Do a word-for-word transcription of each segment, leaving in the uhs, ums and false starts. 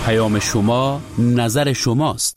پیام شما نظر شماست.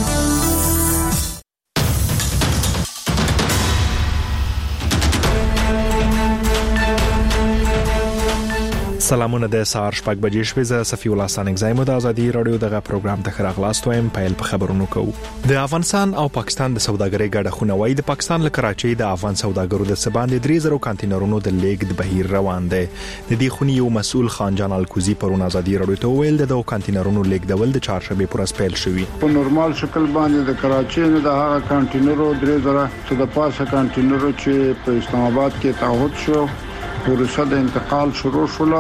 سلامونه د سهار شپږ بجې شپې ز صفی الله سانګ زایم د ازادي رادیو دغه پروګرام ته خراغلاست وایم. پیل په خبرونو کوو. د افغانستان او پاکستان د سوداګرۍ ګډه خونوي د پاکستان له کراچۍ د افغان سوداګرو د سباندې درې زره کانټینرونو د لیګ د بهیر روان دی. د دې خونې یو مسؤل خانجان الکوزی پرون ازادي رادیو ته ویل د دوه کانټینرونو لیګ ډول د چهارشنبه پر اسپیل شوی. په نورمال شکل باندې د کراچۍ نه د هغه کانټینرو درې زره څخه د پاسه کانټینرو چې په اسلام آباد کې تعهد شو پروسه د انتقال شروع شوه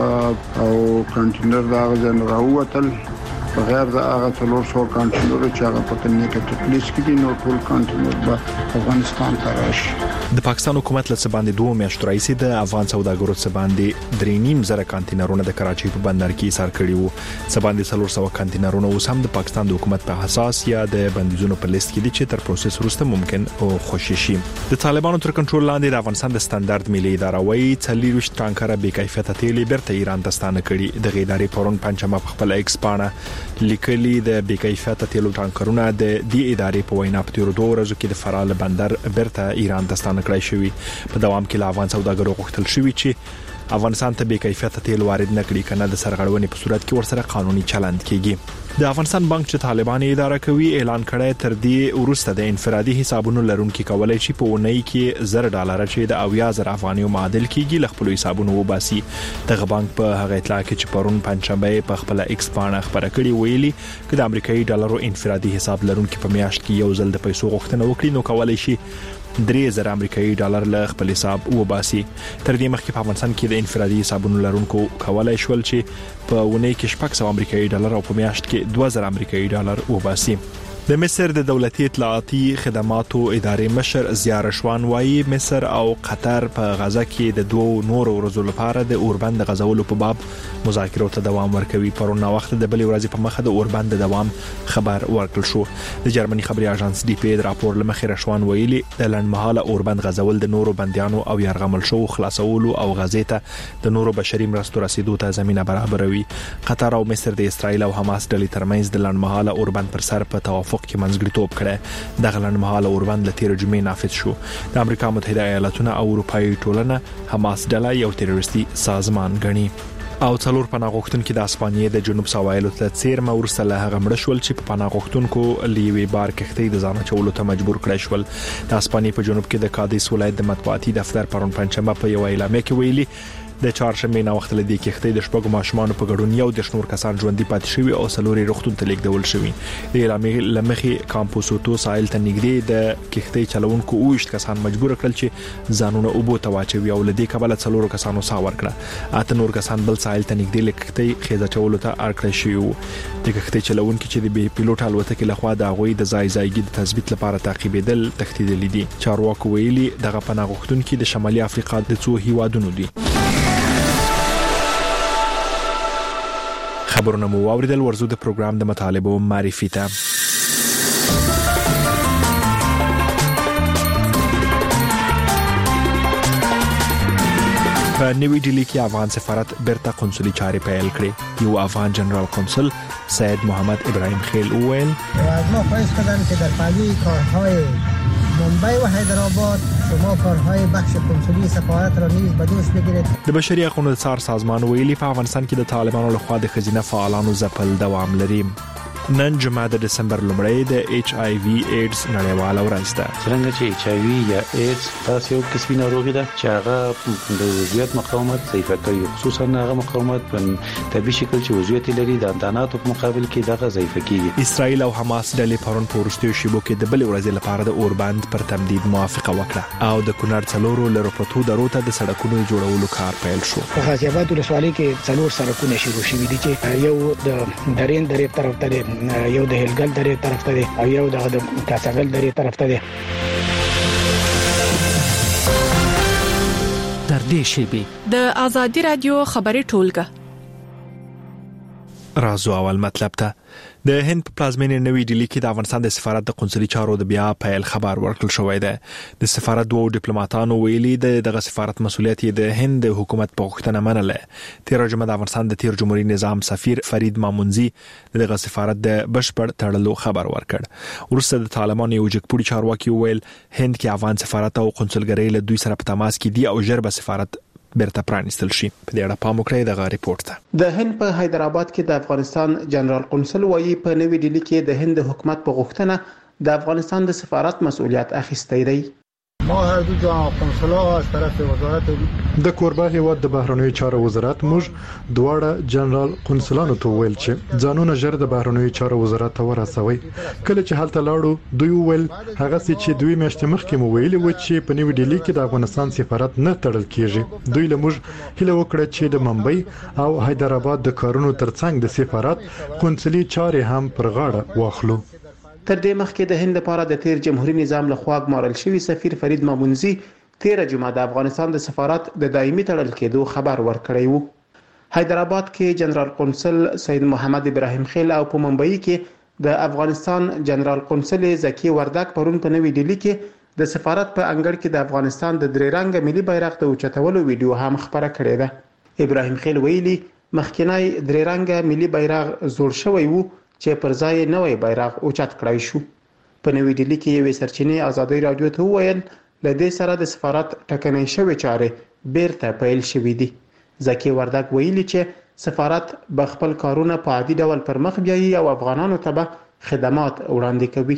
او کانټینر دا غزن راووتل بغیر د هغه څلور سوه کانټینرو چې هغه په کنیه کې تکلیس کې دي نو ټول کانټینر به افغانستان ته راشي. د پاکستان حکومت له سباندې دوه میاشتو راځي د افغان سوداګرو سباندې درې نیم زره کانټینرونه د کراچۍ په بندر کې ایثار کړي وو. سباندې څلور سوه کانټینرونه اوس هم د پاکستان د حکومت په حساس یا د بندیزونو په لیست کې دي چې تر پروسس وروسته ممکن او خوشی شي. د طالبانو تر کنټرول لاندې د افغانستان د سټانډرد ملي اداره وايي څلور ټانکره بې کیفیته تیل بیرته ایران ته ستانه کړي. د غیداري پرون پنځمه په خپل ایکس پاڼه لیکلي د بې کیفیته تیلو ټانکرونه د دې ادارې په وینا په تیرو دوه ورځو کې د فرال بندر بیرته ایران ته ستانه کړی شوی. په دوام کې له افغان سوداګرو غوښتل شوی چې افغانستان ته بې کیفیته تیل وارد نکړي کنه د سرغړونې په صورت کې ورسره قانوني چلند کیږي. د افغانستان بانک چې طالبان اداره کوي اعلان کړی تر دې وروسته د انفرادي حسابونو لرونکو کولای شي په اونۍ کې زر ډالر چې د اویا زر افغانیو معادل کیږي له خپل حسابونو وباسي. دغه بانک په هغه اطلاع کې چې پرون پنځشنبه په خپل ایکس پاڼه خبره کړې ویلي چې د امریکایي ډالرو انفرادي حساب لرونکو په میاشت کې یو ځل د پیسو غوښتنه وکړي نو کولای شي درې زره امریکایي ډالر له خپل حساب وباسي. تر دې مخکې په افغانستان کې د انفرادي حسابونو لرونکو کولای شول چې په ونې کې شپږ سوه امریکایي ډالر او په میاشت کې دوه زره امریکایي ډالر وباسي. د مصر د دولتي اطلاعاتي خدماتو ادارې مشر ضیاء رشوان وايي مصر او قطر په غزه کې د دوه نور ورځو لپاره د اوربند غزولو په باب مذاکرو ته دوام ورکوي. پرون وخت د بلې ورځې په مخه د اوربند دوام خبر ورکړل شو. د جرمني خبري اژانس ډي پی د راپور لمخې رشوان ویلي د لنډمهاله اوربند غزول د نورو بنديانو او يرغمل شو خلاصولو او غزې ته د نورو بشري مرستو رسیدو ته زمينه برابروي. قطر او مصر د اسرایل او حماس ډلې ترمنځ د لنډمهاله اوربند پر سر په توافق کې منځګړیتوب کړي. د غلنمحاله اوربند له تیر جمعې نافذ شو. د امریکا متحده ایالاتونو او اروپאי ټولنه حماس ډله یو تروریستي سازمان ګڼي. او څلور پناه غوښتونکو د اسپانیې د جنوب سواحل ته څیرمه ورسره له هغه مړ شول چې په پناه غوښتونکو لیوي بار کښتۍ د ځان چولو ته مجبور کړی شول. د اسپانیې په جنوب کې د کادیس ولایت د مطبوعاتي دفتر پرون پنځمه په یو اعلامیه کې ویلي د چهارشنبه نه وخت لدی کښتۍ د شپږو ماشومانو په ګډون یو د شنور کسان ژوندۍ پاتې شوی او څلوري روغتون ته لیږدول شوی. د اعلامیې لمخې کامپوسوتو ساحل ته نږدې د کښتۍ چلوونکو اوښت کسان مجبور کړل چې ځانونه اوبو ته واچوي او لدی کبل څلورو کسانو سا ورکړه. اته نور کسان بل ساحل ته نږدې لکښتۍ خېزه چولو ته اړکړی شوی وو. د کښتۍ چلوونکو چې د بي پیلوټ الوتکې لخوا د غوي د ځای ځایګي د تثبیت لپاره تعقیبېدل تښتیدل دي. چارواکو ویلي دغه پناه غوښتونکو د شمالي افریقا د څو هیوادونو دي. خبرونه مو واوریدل. ورزو د پروګرام د مطالبو معرفي ته. په نوې ډیلی کې افغان سفارت بیرته قونسلي چارې پیل کړې. یو افغان جنرال قونسل سید محمد ابراهیم خیل وویل از ما خواهش کردن که در پهلوی کارهای ممبئی و حیدرآباد شما کارهای بخش قونسلی سفارت را نیز به دوش بگیرید. د بشري حقوقو څار سازمان ویلي په افغانستان کې د طالبانو لخوا د خزینه فعالانو ځپل دوام لري. نن جمعه د دسمبر لومړۍ د ایچ آی وی ایډز نړیواله ورځ ده. څنګه چې ایچ آی وی یا ایډز تاسو یو قسمي ناروغي ده چې هغه د عضویت مقاومت ضعیفه کوي، خصوصا هغه مقاومت په طبي شکل چې عضویت لري د انداناتو په مقابل کې دغه ضعیفه کیږي. اسرائیل او حماس ډلې پرون په ورستیو شیبو کې د بلې ورځې لپاره د اوربند پر تمدید موافقه وکړه او د کونړ څلورو لرو پروتو درو ته د سړکونو جوړولو کار پیل شو. په غازی آباد ولسوالۍ کې څلور سړکونه شروع شوي دي چې یو د درین درې طرف ته یو د هلګل درې طرف ته دی او یو د کاساګل درې طرف ته دی. در دې شیبې د ازادي رادیو خبري ټولګه رازو اول مطلب ته د هند په پلازمینې نوې ډیلی کې د افغانستان د سفارت د قونسلي چارو د بیا پیل خبر ورکړل شوې ده. د سفارت دوه ډیپلوماټانو ویلي د دغه سفارت مسولیت د هند حکومت په غوښتنه منله. تیر جمعه د افغانستان د تیر جمهوریت نظام سفیر فرید مامونزي دغه سفارت د بشپړ تړلو خبر ورکړ. ورسته د طالبانو یو جګپوړي چارواکي ویل هند کې افغان سفارت او قونسلګرۍ له دوی سره په تماس کې دي او ژر به سفارت بیرته پرانیستل شي. په دې اړه پام وکړئ دغه ریپورت ته. د هند په حیدرآباد کې د افغانستان جنرال قونسل وایي په نوې ډیلی کې د هند حکومت په غوښتنه د افغانستان د سفارت مسؤلیت اخیستی دی. ما هر دو جنرال قونسلا از طرف وزارت د کوربه هیواد د بهرنیو چارو وزارت موږ دواړه جنرال قونسلانو ته ویل چې ځانونه ژر د بهرنیو چارو وزارت ته ورسوي. کله چې حالت لاړو دوی ویل هغه چې دوی میاشتې مخکې مو ویلي و چې په نوې ډیلی کې د افغانستان سفارت نه تړل کیږي. دوی له موږ هیله وکړه چې د ممبئی او حیدرآباد د کارونو ترڅنګ د سفارت قونسلي چارې هم پر غاړه واخلو. تر دې مخکې د هند لپاره د تیر جمهوریت نظام لخوا ګمارل شوی سفیر فرید مامونزي تیر جمعه د افغانستان د سفارت د دایمي تړل کېدو خبر ورکړی وو. حیدرآباد کې جنرال قونسل سید محمد ابراهیم خیل او په ممبئی کې د افغانستان جنرال قونسل زکی وردک پرون په نوې ډیلی کې د سفارت په انګړ کې د افغانستان د درې رنګه ملي بیرغ د اوچتولو ویډیو هم خبره کړې ده. ابراهیم خیل ویلي مخکینی درې رنګه ملي بیرغ زوړ شوی وو چې پر ځای نوې بیرغ اوچت کړای شو. په نوې ډیلی کې یو سرچینې ازادي رادیو ته وویل لدې سره د سفارت ټکنۍ شوې چارې بیرته پیل شوې دي. زکی وردک ویلي چې سفارت به خپل کارونه په عادي ډول پر مخ بیایي او افغانانو ته به خدمات وړاندې کوي.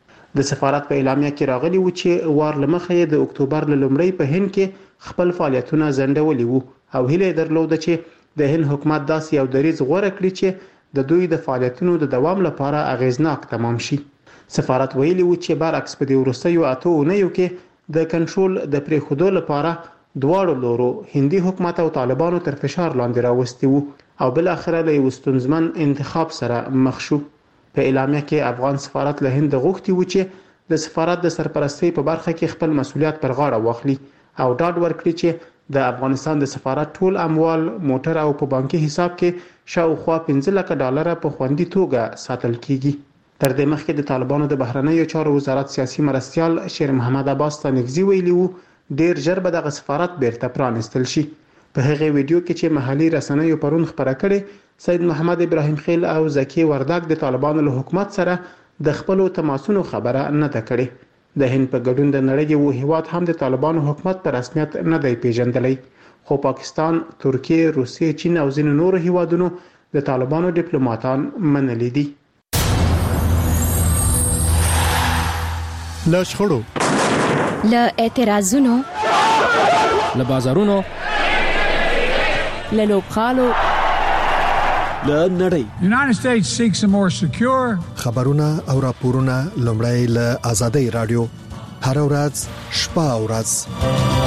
د سفارت په اعلامیه کې راغلی و چې وار لمخې د اکتوبر لومړی په هند کې خپل فعالیتونه ځنډولي وو او هیله درلوده چې د هند حکومت داسې یو دریځ غوره کړي چې د دوی د فعالیتونو د دوام لپاره اغیزناک تمام شي. سفارت ویلي و چې برعکس په دې وروستیو اته اونیو کې د کنټرول د پریښودو لپاره دواړو لورو هندي حکومت او طالبانو تر فشار لاندې راوستي وو او بل اخره له یو ستونزمن انتخاب سره مخ شو. په اعلامیه کې افغان سفارت له هند غوښتي و چې د سفارت د سرپرستی په برخه کې خپل مسولیت پر غاړه واخلي او ډاډ ورکړي چې د افغانستان د سفارت ټول اموال موټر او په بانکي حساب کې شاوخوا پنځه لک ډالر په خوندي توګه ساتل کیږي. تر دې مخکې د طالبانو د بهرنیو چارو وزارت سیاسي مرستيال شیر محمد عباس تنگزي ویلي وو ډیر ژر به دغه سفارت بیرته پرانیستل شي. په هغه ویډیو کې چې محلي رسنیو پرون خبره کړې سید محمد ابراهیم خیل او زکی وردک د طالبانو له حکومت سره د خپل تماسونو خبره نه ده کړې. د هند په ګډون د نړۍ یو هیواد هم د طالبانو حکومت په رسمیت نه دی پیژندلی خو پاکستان، ترکیه، روسیه، چین او ځینو نورو هیوادونو د طالبانو ډیپلوماټان منلي دي. له شخړو، له اعتراضونو، له بازارونو، له لوبغالو، له نړۍ. United States seeks a more secure خبرونه او راپورونه لومړی له آزادۍ رادیو هر ورځ شپه او ورځ.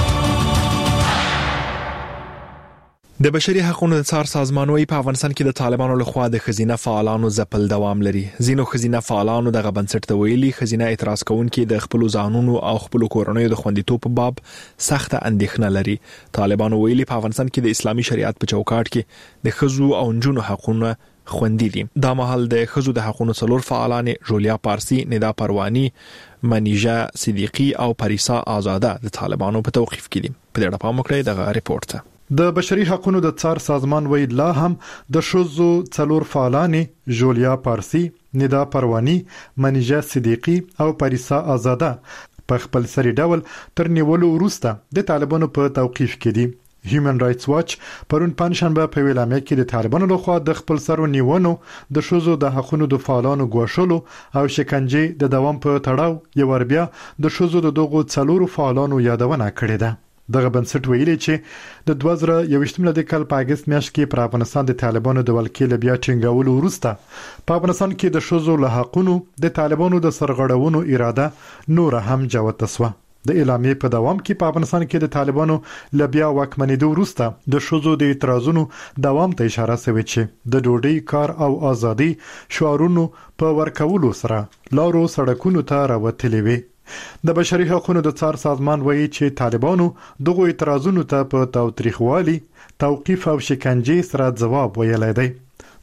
د بشري حقوقو د څار سازمان وايي په افغانستان کې د طالبانو لخوا د خزینه فعالانو ځپل دوام لري. ځینو خزینه فعالانو دغه بنسټ ته ویلي خزینه اعتراض کوونکي د خپل ځانونو او خپل کورنیو د خوندیتوب په باب سخت اندېښنه لري. طالبانو ویلي په افغانستان کې د اسلامي شریعت په چوکاټ کې د خزو او نجونو حقوقونه خوندي دي. دا مهال د خزو د حقوقو څلور فعالان جولیا پارسی، ندا پروانی، منیجا صدیقی او پریسا آزاده د طالبانو په توقیف کې دي. په دې اړه پام وکړئ دغه ریپورت ته. د بشري حقوقو د څار سازمان وی لا هم د شوزو څلور فعالانې جولیا پارسی، ندا پروانی، منیجا صدیقی او پریسا آزاده په خپل سری ډول تر نیولو وروسته د طالبانو په توقیف کې دي. هیومن رائټس واچ پرون پنځشنبه په ویلامه کې د طالبانو لخوا د خپل سرو نیونو د شوزو د حقوقو د فعالانو ګواښلو او شکنجه د دوام په تړاو یو ور بیا د شوزو د دغو څلورو فعالانو یادونه کړې ده. دغه بنسټ ویلي چې د دوه زره یوویشتم د کال په اگست میاشت کې پر افغانستان د طالبانو د ولکې بیا ټینګولو وروسته په افغانستان کې د شوزو له حقونو د طالبانو د سرغړونو اراده نور هم جوت شوه. د اعلامیې په دوام کې په افغانستان کې د طالبانو له بیا واکمنېدو وروسته د شوزو د اعتراضونو دوام ته اشاره شوې چې د ډوډۍ، کار او ازادي شعارونو په ورکولو سره لارو سړکونو ته راوتلې وي. د بشري حقوقو د څار سازمان وایي چې طالبانو دغه اعتراضونو ته په تاوتریخوالي، توقیف او شکنجه سره ځواب ویلی دی.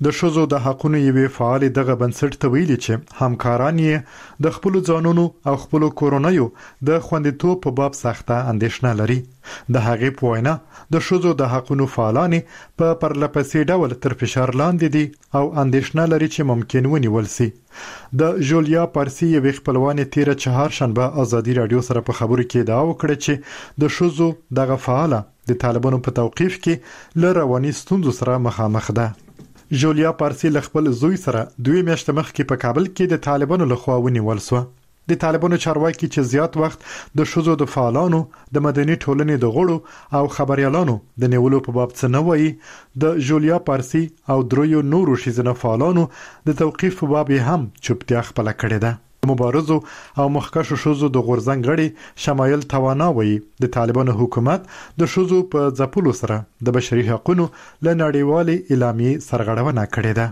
د شوزو د حقونو یوې فعال دغه بنسټ ته ویلي چې همکاران یې د خپل ځانونو او خپل کورونیو د خوندیتوب په باب سخته اندېښنه لري. د هغې په وینا د شوزو د حقونو فعالان په پرلپسې ډول تر فشار لاندې دي او اندېښنه لري چې ممکن ونیول سي. د جولیا پارسی یوې خپلوانې تیره چهارشنبه ازادي رادیو سره په خبرو کې ادعا وکړه چې د شوزو دغه فعاله د طالبانو په توقیف کې له رواني ستونزو سره مخامخ ده. جولیا پارسی له خپل زوی سره دوی میاشتې مخکې په کابل کې د طالبانو لخوا ونیول شو. د طالبانو چارواکي چې زیات وخت د شوزو د فعالانو د مدني ټولنې د غړو او خبريالانو د نیولو په باب څه نه وایي، د جولیا پارسی او دریو نورو ښځینه فعالانو د توقیف په باب هم چوپتیا خپله کړې ده. مبارزو او مخکښو شوزو د غورځنګ غړي شمایل توانا وایي د طالبانو حکومت د شوزو په ځپلو سره د بشري حقوقو له نړیوالې اعلامیې سرغړونه کړې ده.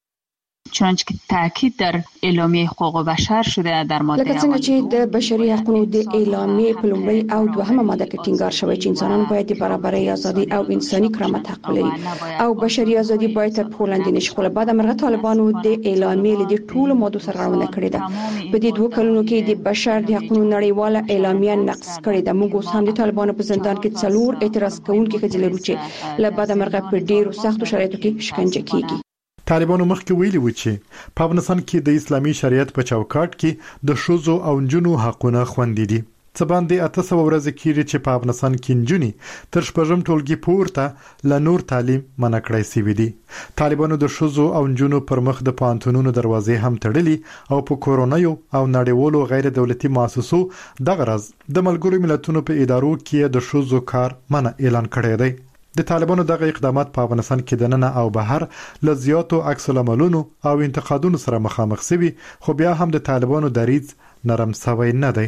چنانچه که تاکید در اعلامیه حقوق بشر شده در ماده لکه څنګه چې د بشري حقوقو د اعلامیې په لومړی او دوهمه ماده کې ټینګار شوی چې انسانان باید د برابرۍ، ازادي او انساني کرامت حق ولري او بشري ازادي باید تر پښو لاندې نشي. خو بعد مرغه طالبانو د اعلامیې د ټولو ماده سرغړونه کړې ده. په دې دوه کلونو کې د بشر د حقوقو نړیواله اعلامیه نقض کړې ده. موږ اوس هم د طالبانو په زندان کې څلور اعتراض کوونکي ښځې لرو چې له بعد مرغه په ډیرو سختو شرایطو کې شکنجه کیږي. طالبانو مخکې ویلي و چې په افغانستان کې د اسلامي شریعت په چوکاټ کې د شوزو او نجونو حقونه خوندي دي. څه باندې اته سوه ورځې کېږي چې په افغانستان کې نجونې تر شپږم ټولګي پورته له نور تعلیم منع کړی سوي دي. طالبانو د شوزو او نجونو پر مخ د پوهنتونونو دروازې هم تړلي او په کورونیو او نړیوالو غیر دولتي مؤسسو دغه ورځ د ملګرو ملتونو په ادارو کې د شوزو کار منع اعلان کړی دی. د طالبانو دغه اقدامات په افغانستان کې د ننه او بهر له زیاتو عکس العملونو او انتقادونو سره مخامخ شوي، خو بیا هم د طالبانو دریځ نرم شوی نه دی.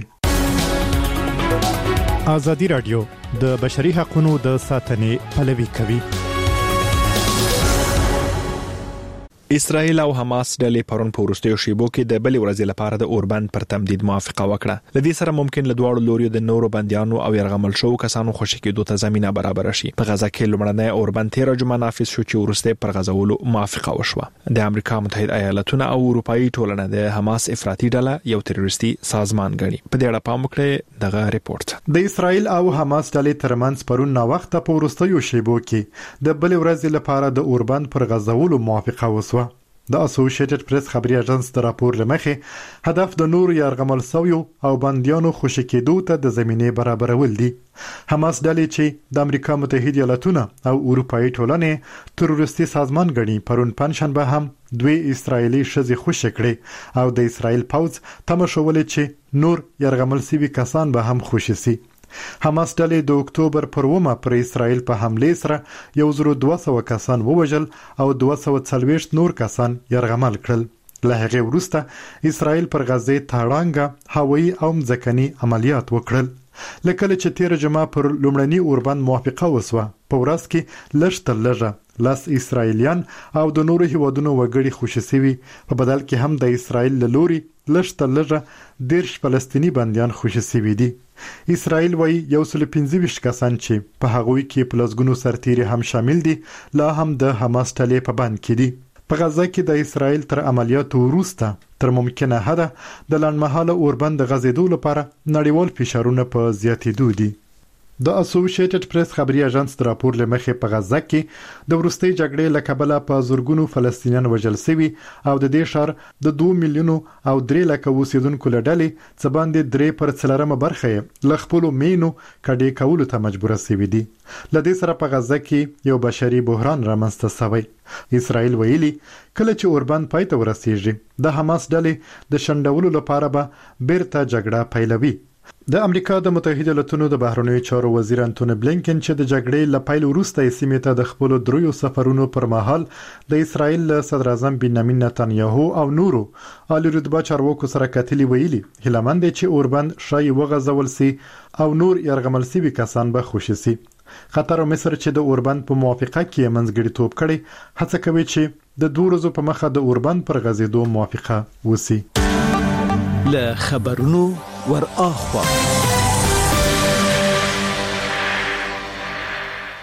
ازادي رادیو د بشري حقوقو د ساتنې پلوي کوي. اسرائیل او حماس ډلې پرون په وروستیو شیبو کې د بلې ورځې لپاره د اوربند پر تمدید موافقه وکړه. لدې سره ممکن له دواړو لوريو د نورو بنديانو او يرغمل شو کسانو خوشی کېدو ته زمينه برابر شي. په غزا کې لومړنی اوربند تیر جمعه نافذ شو چې ورسته پر غزاولو موافقه وشوه. د امریکا متحده ایالاتونو او اروپאי ټولنه د حماس افراطي ډله یو تروریستي سازمان ګڼي. په دې اړه پام وکړئ دغه ریپورت. د اسرائیل او حماس ډلې ترمنځ پرون نا وخت په وروستیو شیبو کې د بلې ورځې لپاره د اوربند پر غزاولو موافقه وشوه. د اسوسییټډ پریس خبري اژانس د راپور لمخې هدف د نور يرغمل سویو او بنديانو خوشی کېدو ته د زمينه برابرول دي. حماس ډلې چې د امریکا متحده ایالاتونو او اروپאי ټولنې تروریستي سازمان ګڼي پرون پنځشنبه هم دوی اسرایلی شذې خوشی کړي او د اسرایل پوز تم شولې چې نور يرغمل سوي کسان به هم خوشی سي. حماس ډلې د اکتوبر پر اوومه پر اسرائیل په حمله سره یو زر دوه سوه کسان ووژل او دوه سوه څلوېښت نور کسان يرغمل کړل. له هغه وروسته اسرائیل پر غزه تاړانګه هوایي او ځمکني عملیات وکړل. لکه چې تیر جمعه پر لومړني اوربند موافقه وسوه، په ورځ کې لږ تر لږه لاس اسرائیلیان او د نورو هیوادونو وګړي خوشي سوي، په بدل کې هم د اسرائیل له لوري لږ تر لږه دیرش فلسطینی بنديان خوشي سوي دي. اسرائیل وايي یو سل پنځه ویشت کسان چې په هغوی کې پلسګونو سرتیري هم شامل دي لا هم د حماس ټلې په بند کې دي. په غزه کې د اسرائیل تر عملیاتو وروسته تر ممکنه حده د لنډمهاله اوربند غزیدو لپاره نړیوال فشارونه په زیاتېدو دي. د اسوسییټډ پریس خبري اژانس د راپور لمخې په غزه کې د ورستۍ جګړې له کبله په زورګونو فلسطینیان وژل شوي او د دې ښار د دوه میلیونو او درې لکه اوسیدونکو له ډلې څه باندې درې پر څلورمه برخه یې له خپلو مینو کډې کولو ته مجبوره شوي دي. له دې سره په غزه کې یو بشري بحران رامنځته شوی. اسرائیل ویلي کله چې اوربند پای ته ورسیږي د حماس ډلې د شندولو لپاره به بیرته جګړه پیلوي. د امریکا د متحده ایالاتونو د بهرنیو چارو وزیر انټونی بلینکن چې د جګړې له پیل وروسته یې سیمې ته د خپلو دریو سفرونو پر مهال د اسرائیل صدر اعظم بنیامین نتنیاهو او نورو عالی رتبه چارواکو سره کتلي ویلي هیلمند چې اوربند شای وغځول سي او نور يرغمل سوي کسان به خوشي سي. قطر او مصر چې د اوربند په موافقه کې منځګړیتوب کړي هڅه کوي چې د دوه ورځو په مخه د اوربند پر غځېدو موافقه وسی. له خبرونو ور اخوا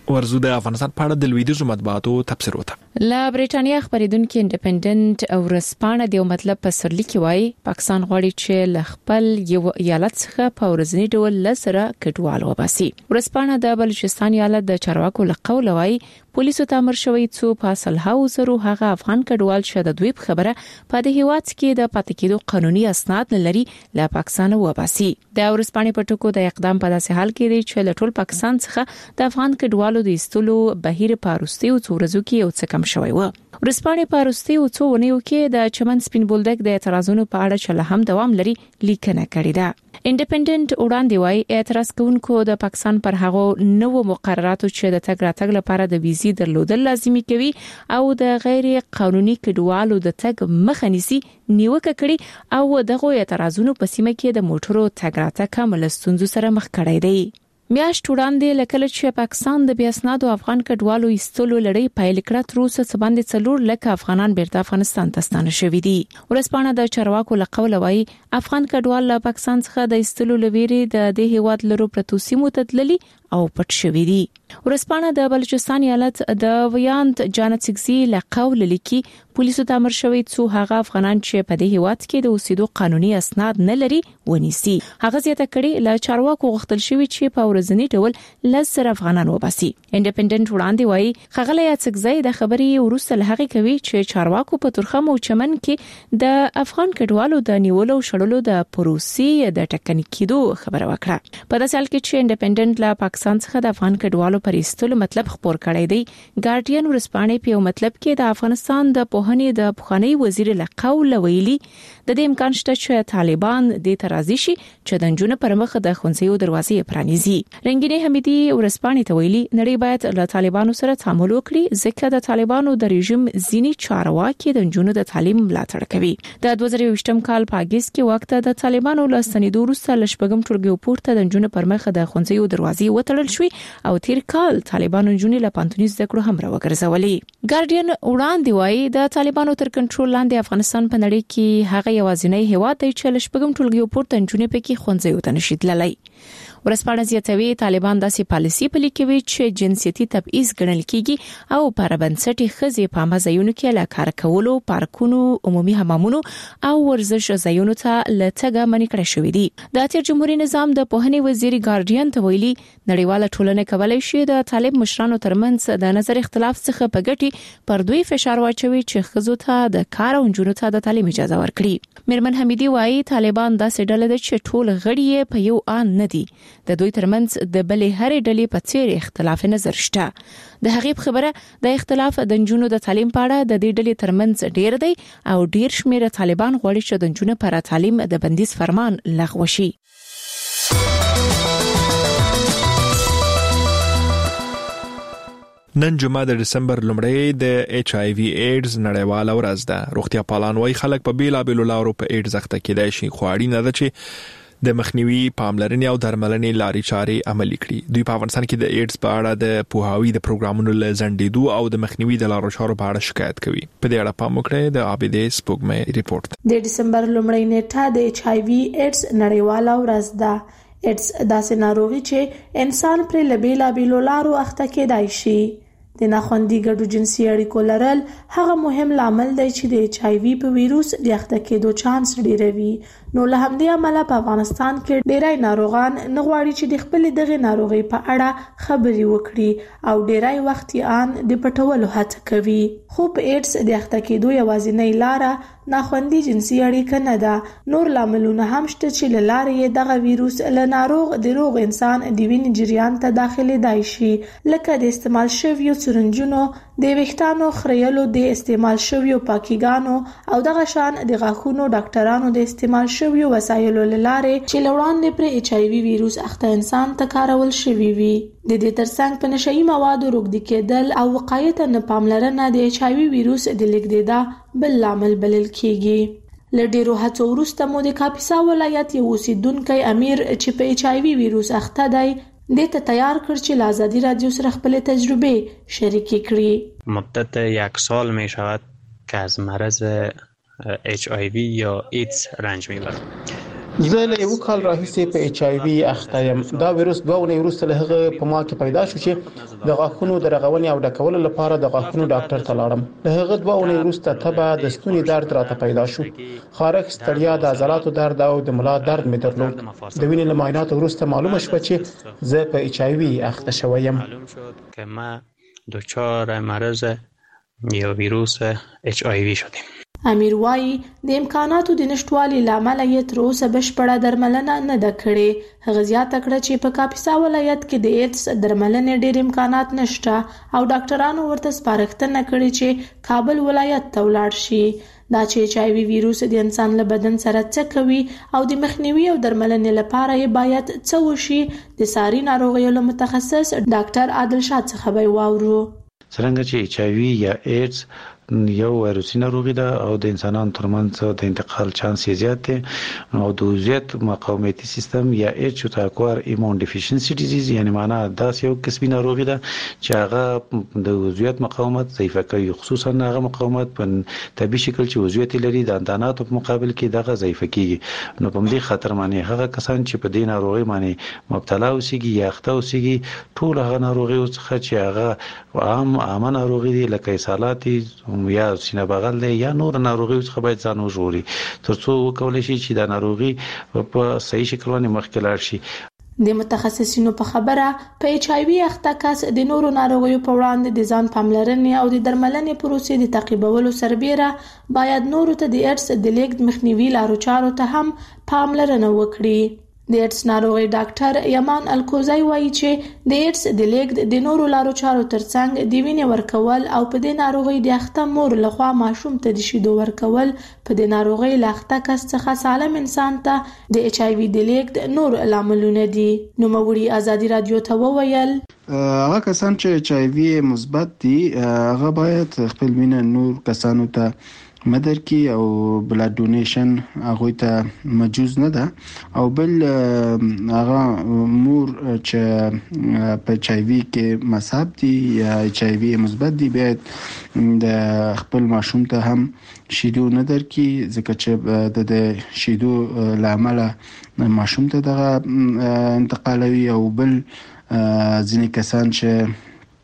ورزو د افغانستان په اړه د لویدیځو مطبوعاتو تفسیر وته لا بریټانیا خبرېدونکو انډیپندنت او ورسپانه د مطلب په سرلیک وایي پاکستان غواړي چې ل خپل یو ایالت څخه په ورځنی ډول لسره کډوال وباسي. ورسپانه د بلوچستان ایالت د چارواکو لقول وایي پولیسو ته امر شوی څو په اصله وزرو هغه افغان کډوال شه د دوی په خبره په د هیواد کې د پاتې کېدو قانوني اسناد لري له پاکستان وباسي. د ورسپانه په ټکو د اقدام په داسې حال کې دی چې له ټول پاکستان څخه د افغان کډوالو د استلو بهیر پاروستي او څورزو کې یو څه کم شوی و. ورسپانه پاروستي او څونیو کې د چمن سپین بولدک د اعتراضونو په اړه چې له هم دوام لري لیکنه کړې ده. انډیپندنت وړاندې وايي اعتراض کوونکو د پاکستان پر هغه نوو مقرراتو چې د تګ راتګ لپاره د ویزي درلودل لازمي کوي او د غیر قانوني کډوالو د تګ مخه نیسي نیوکه کړي او دغه اعتراضونو په سیمه کې د موټرو تګ راتګ کمل ستونزو سره مخ کړي دي. میاشت وړاندې لکه چې پاکستان د بیا اسنادو افغان کډوالو ایستلو لړۍ پیل کړه تر اوسه څه باندې څلور لک افغانان بیرته افغانستان ته ستانه شوي دي. ورسپانه د چارواکو لقول وایي افغان کډوال له پاکستان څخه د ایستلو لویری د دې هیواد لرو پرتو سیمو ته تللي او پټ شوي دي. ورسپانه د بلوچستان ایالت د ویاند جانتسګزي لقول لیکي پولیسو ته امر شوی څو هغه افغانان چې په دې هیواد کې د اوسېدو قانوني اسناد نه لري ونیسي. هغه زیاته کړي له چارواکو غوښتل شوی چې په ورځنی ډول لزر افغانان وباسي. انډیپندنت وړاندې وایي خغله یاتسګزي د خبري ورسته لهغه کوي چې چارواکو په ترخم او چمن کې د افغان کډوالو د نیولو شړلو د پروسې د ټکنیکیدو خبره وکړه. په داسې حال کې چې انډیپندنت لا پاکستان څخه د افغان کډوالو پر ایستلو مطلب خبر کړی دی. ګارډین ورسپانه په مطلب کې د افغانستان د پوهنې د پخوانی وزیر لقول ویلي د دې امکان شته چې طالبان د ترازی شي چې د جنونو پر مخ د خونځیو دروازې پرانیزي. رنگینه حمیدی ورسپانه ته ویلي نړۍ باید له طالبانو سره تعامل وکړي ځکه د طالبانو د رژیم ځینی چارواکي د جنونو د تعلیم ملاتړ کوي. د دوه زره یوولسم کال په اگست کې وخت د طالبانو له ستنېدو وروسته لشبګم ټولګي پورته د جنونو پر مخ د خونځیو دروازې وتړل شوې او تیر کال طالبانو جنونو له پانتونی زده کړو هم راوګرځولې. ګارډین وړاندې وایي د طالبانو تر کنټرول لاندې افغانستان په نړۍ کې هغه یوازینی هیواد دی چې لشبګم ټولګي پورته جنونو پکې خونځیو ته نشي تللی. ورسپانه زیاتوي طالبان داسې پالیسي پلي کوي چې جنسيتي تبعیض ګڼل کیږي او پر بنسټي خزي په مزایونو کې لا کار کولو پارکونو عمومي حمامونو او ورزش ځایونو ته لټګه منې کړې شوې دي. د اتر جمهوریت نظام د پوهنې وزیر ګارډین ته ویلي نړیواله ټولنه کولای شي د طالب مشرانو ترمنځ د نظر اختلاف څخه په ګټي پر دوی فشار واچوي چې خزو ته د کار او جنونو ته د تعلیم اجازه ورکړي. میرمن حمیدی وایي طالبان داسې ډله ده چې ټول غړي په یو آن نه دي. د دوی ترمنځ د بلې هرې ډلې په څیر اختلاف نظر شته. د هغې خبره د اختلاف د جنونو د تعلیم په اړه د دې ډلې ترمنځ ډیر دی او ډیر شمیر طالبان غواړي چې د جنونو پر تعلیم د بندیز فرمان لغوه شي. نن جمعه د دسمبر لومړی د ایچ آی وی ایډز نړیواله ورځ ده. روغتیا پالان وايي خلک په بیلابېلو لارو په ایډز اخته کېدای شي خو اړینه ده چې د مخنیوي پاملرنې او درملنې لارې چارې عملي کړي. دوی په افغانستان کې د ایډز په اړه د پوهاوی د پروګرامونو لزندېدو او د مخنیوي د لارو چارو په اړه شکایت کوي. په دې اړه پام وکړئ د عابدې سپوږمۍ ریپورت. د دسمبر لومړۍ نیټه د ایچ آی وی ایډز نړیواله ورځ ده. ایډز داسې ناروغي چې انسان پر لبیلا بیلو لارو اخته کېدای شي. د ناخوندي ګډو جنسي اړیکو لرل هغه مهم لامل دی چې د ایچ آی وی په وایروس د اخته کېدو چانس ډیروي. نو له همدې امله په افغانستان کې ډیری ناروغان نه غواړي چې د خپل دغه ناروغي په اړه خبري وکړي او ډیری وخت یې ان د پټولو هڅه کوي. خو په ایډز د اخته کېدو یوازینۍ لاره ناخوندي جنسي اړیکه نه ده. نور لاملونه هم شته چې له لارې یې دغه وایروس له ناروغ د روغ انسان د وینې جریان ته داخلي دی شي لکه د استعمال شویو سرنجونو د ویښتانو خریلو د استعمال شویو پاکیګانو او دغه شان د غاښونو ډاکټرانو د استعمال شویو وسایلو لاره چې لوړاندې پر ایچ آی وی وایروس اخته انسان ته کارول شوی وي. د دې ترڅنګ په نشئی موادو روږدي کېدل او وقایې ته نه پاملرنه د ایچ آی وی وایروس د لیږدېدا بل لامل بلل کیږي. له ډیرو هڅو وروسته مو د کاپیسا ولایت یو اوسیدونکی امیر چې په ایچ آی وی وایروس اخته دی د ته تیار کړ چې له آزادی رادیو سره خپل تجربه شریک کړي. مدت یک سال می شود که از مرض اچ آی وی یا ایدز رنج میبرم. زه له یو کال راهیسې په ایچ آی وی اخته یم. دا ویروس دوه اونۍ وروسته له هغه په ما کې پیدا شو چې د غاښونو د رغونې او ډکولو لپاره د غاښونو ډاکټر ته لاړم. له هغه دوه اونۍ وروسته تبه، د ستوني درد راته پیدا شو، خارښ، ستړیا، د عضلاتو درد او د ملا درد مې درلود. د وینې له معایناتو وروسته معلومه شوه چې زه په ایچ آی وی اخته شوی یم. معلوم شد که ما دچار مرض یا ویروس اچ آی وی شدیم. امیر وایي د امکاناتو د نشټوالي لامل یې تر اوسه بشپړه درملنه نه ده کړې. هغه زیاته کړه چې په کاپیسا ولایت کې د ایډز درملنې ډېر امکانات نشته او ډاکټرانو ورته سپارښتنه کړې چې کابل ولایت ته ولاړ شي. دا چې ایچ آی وی ویروس د انسان له بدن سره څه کوي او د مخنیوي او درملنې لپاره یې باید څه وشي، د ساري ناروغیو له متخصص ډاکټر عادل شاه څخه به واورو. څنګه چې ایچ آی وی یا ایډز یو وایروسي ناروغي ده او د انسانانو ترمنځ د انتقال چانس یې زیات دی او د عضویت مقاومتي سیستم یا ایچ او تاکوار ایمون ډیفیشنسي ډیزیز، یعنی معنا دا یو قسمي ناروغي ده چې هغه د عضویت مقاومت ضعیف کوي، خصوصا هغه مقاومت په طبي شکل چې عضویت لري د انداناتو په مقابل کې دغه ضعیف کیږي. نو په دې خاطر معنی هغه کسان چې په دې ناروغي معنی مبتلا اوسېږي یا اخته اوسېږي ټول هغه ناروغي څخه چې هغه عام عام ناروغي دي لکه اسهالات یا سینه بغل دی یا نور ناروغي څخه باید ځان وژغوري ترڅو وکولای شي چې دا ناروغي په صحیح شکل باندې مخکې لاړ شي. د متخصصینو په خبره په ایچ آی وی اخته کس د نورو ناروغیو په وړاندې د ځان پاملرنې او د درملنې پروسې د تعقیبولو سربیره باید نورو ته د ایډز د لیږد مخنیوي لارو چارو ته هم پاملرنه وکړي. د ایډز ناروغي ډاکټر یمان الکوزای وایي چې د ایډز د لیږد د نورو لارو چارو ترڅنګ د وینې ورکول او په دې ناروغي د اخته مور لخوا ماشوم ته د شیدو ورکول په دې ناروغي له اخته کس څخه سالم انسان ته د ایچ آی وی د لیږد نور لاملونه دي. نوموړي ازادي رادیو ته وویل هغه کسان چې ایچ آی وی مثبت دي هغه باید خپل وینه نور کسانو ته مدر کی او بلاد ډونیشن هغه ته مجوز نه ده او بل هغه مور چې په ایچ آی وی کې مصاب دي یا ایچ آی وی مثبت دي باید د خپل ماشوم ته هم شیدو نه درکې ځکه چې د شیدو لامل ماشوم ته دغه انتقالوي او بل ځینې کسان چې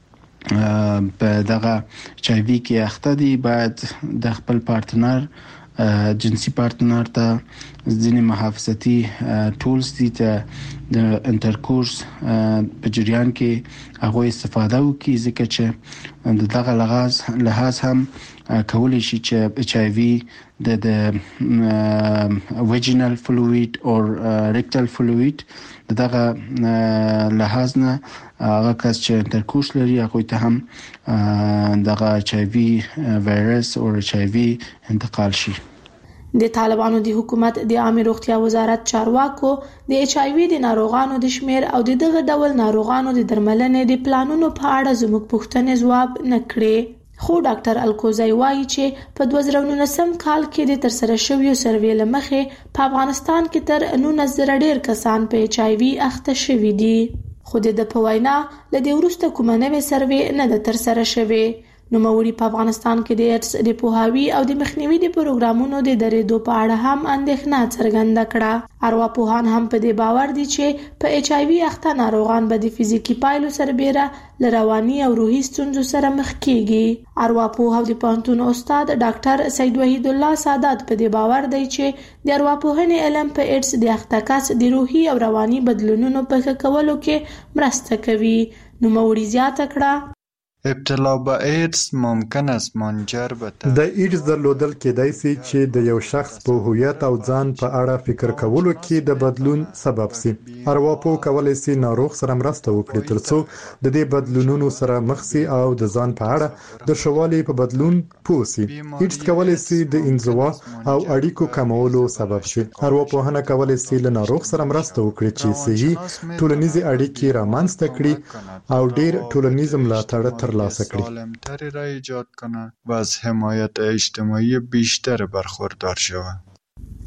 په دغه ایچ آی وی کې اخته دي باید د خپل پارتنر جنسي پارتنر ته ځینې محافظتي ټولز دي ته د انټرکورس په جریان کې هغه استفاده وکړي ځکه چې د دغه لغاز لحاظ هم کولی شي چې ایچ آی وی د د ویجینل فلوید او ریکټل فلوید دغه لحاظ نه هغه کس چې انټرکورس لري هغه ته هم دغه ایچ آی وی وایرس او ایچ آی وی انتقال شي. د طالبانو د حکومت د عامه روغتیا وزارت چارواکو د ایچ آی وی د ناروغانو د شمیر او د دغه ډول ناروغانو د درملنې د پلانونو په اړه زموږ پوښتنې ځواب نه کړې. خو ډاکټر الکوزای وایي چې په دوه زره نولسم کال کې د ترسره شویو سروې له مخې په افغانستان کې تر نولس زره ډیر کسان په ایچ آی وی اخته شوي دي. خو د په وینا له دې وروسته کومه نوې سروې نه ده ترسره شوې. نوموړي په افغانستان کې د ایډز د پوهاوي او د مخنیوي د پروګرامونو د درېدو په اړه هم اندېښنه څرګنده کړه. ارواپوهان هم په دې باور دي چې په ایچ آی وی اخته ناروغان به د فزیکي پایلو سربیره له رواني او روحي ستونزو سره مخ کیږي. ارواپوه او د پوهنتون استاد ډاکټر سید وحید الله سادات په دې باور دی چې د ارواپوهنې علم په ایډز د اخته کس د روحي او رواني بدلونونو په ښه کولو کې مرسته کوي. نوموړي زیاته کړه ابتلا به ایډز ممکن است منجر به د ایډز درلودل کېدای شي چې د یو شخص په هویت او ځان په اړه فکر کولو کې د بدلون سبب شي. ارواپوه کولی شي ناروغ سره مرسته وکړي ترڅو د دې بدلونونو سره مخ شي او د ځان په اړه د شوالي په بدلون پوه شي. ایډز کولی شي د انزوا او اړیکو کمولو سبب شي. ارواپوهنه کولی شي له ناروغ سره مرسته وکړي چې صحي ټولنیزې اړیکې رامنځته کړي او ډیر ټولنیز ملاتړ سالمتری را ایجاد کنه و از حمایت اجتماعی بیشتر برخوردار شود.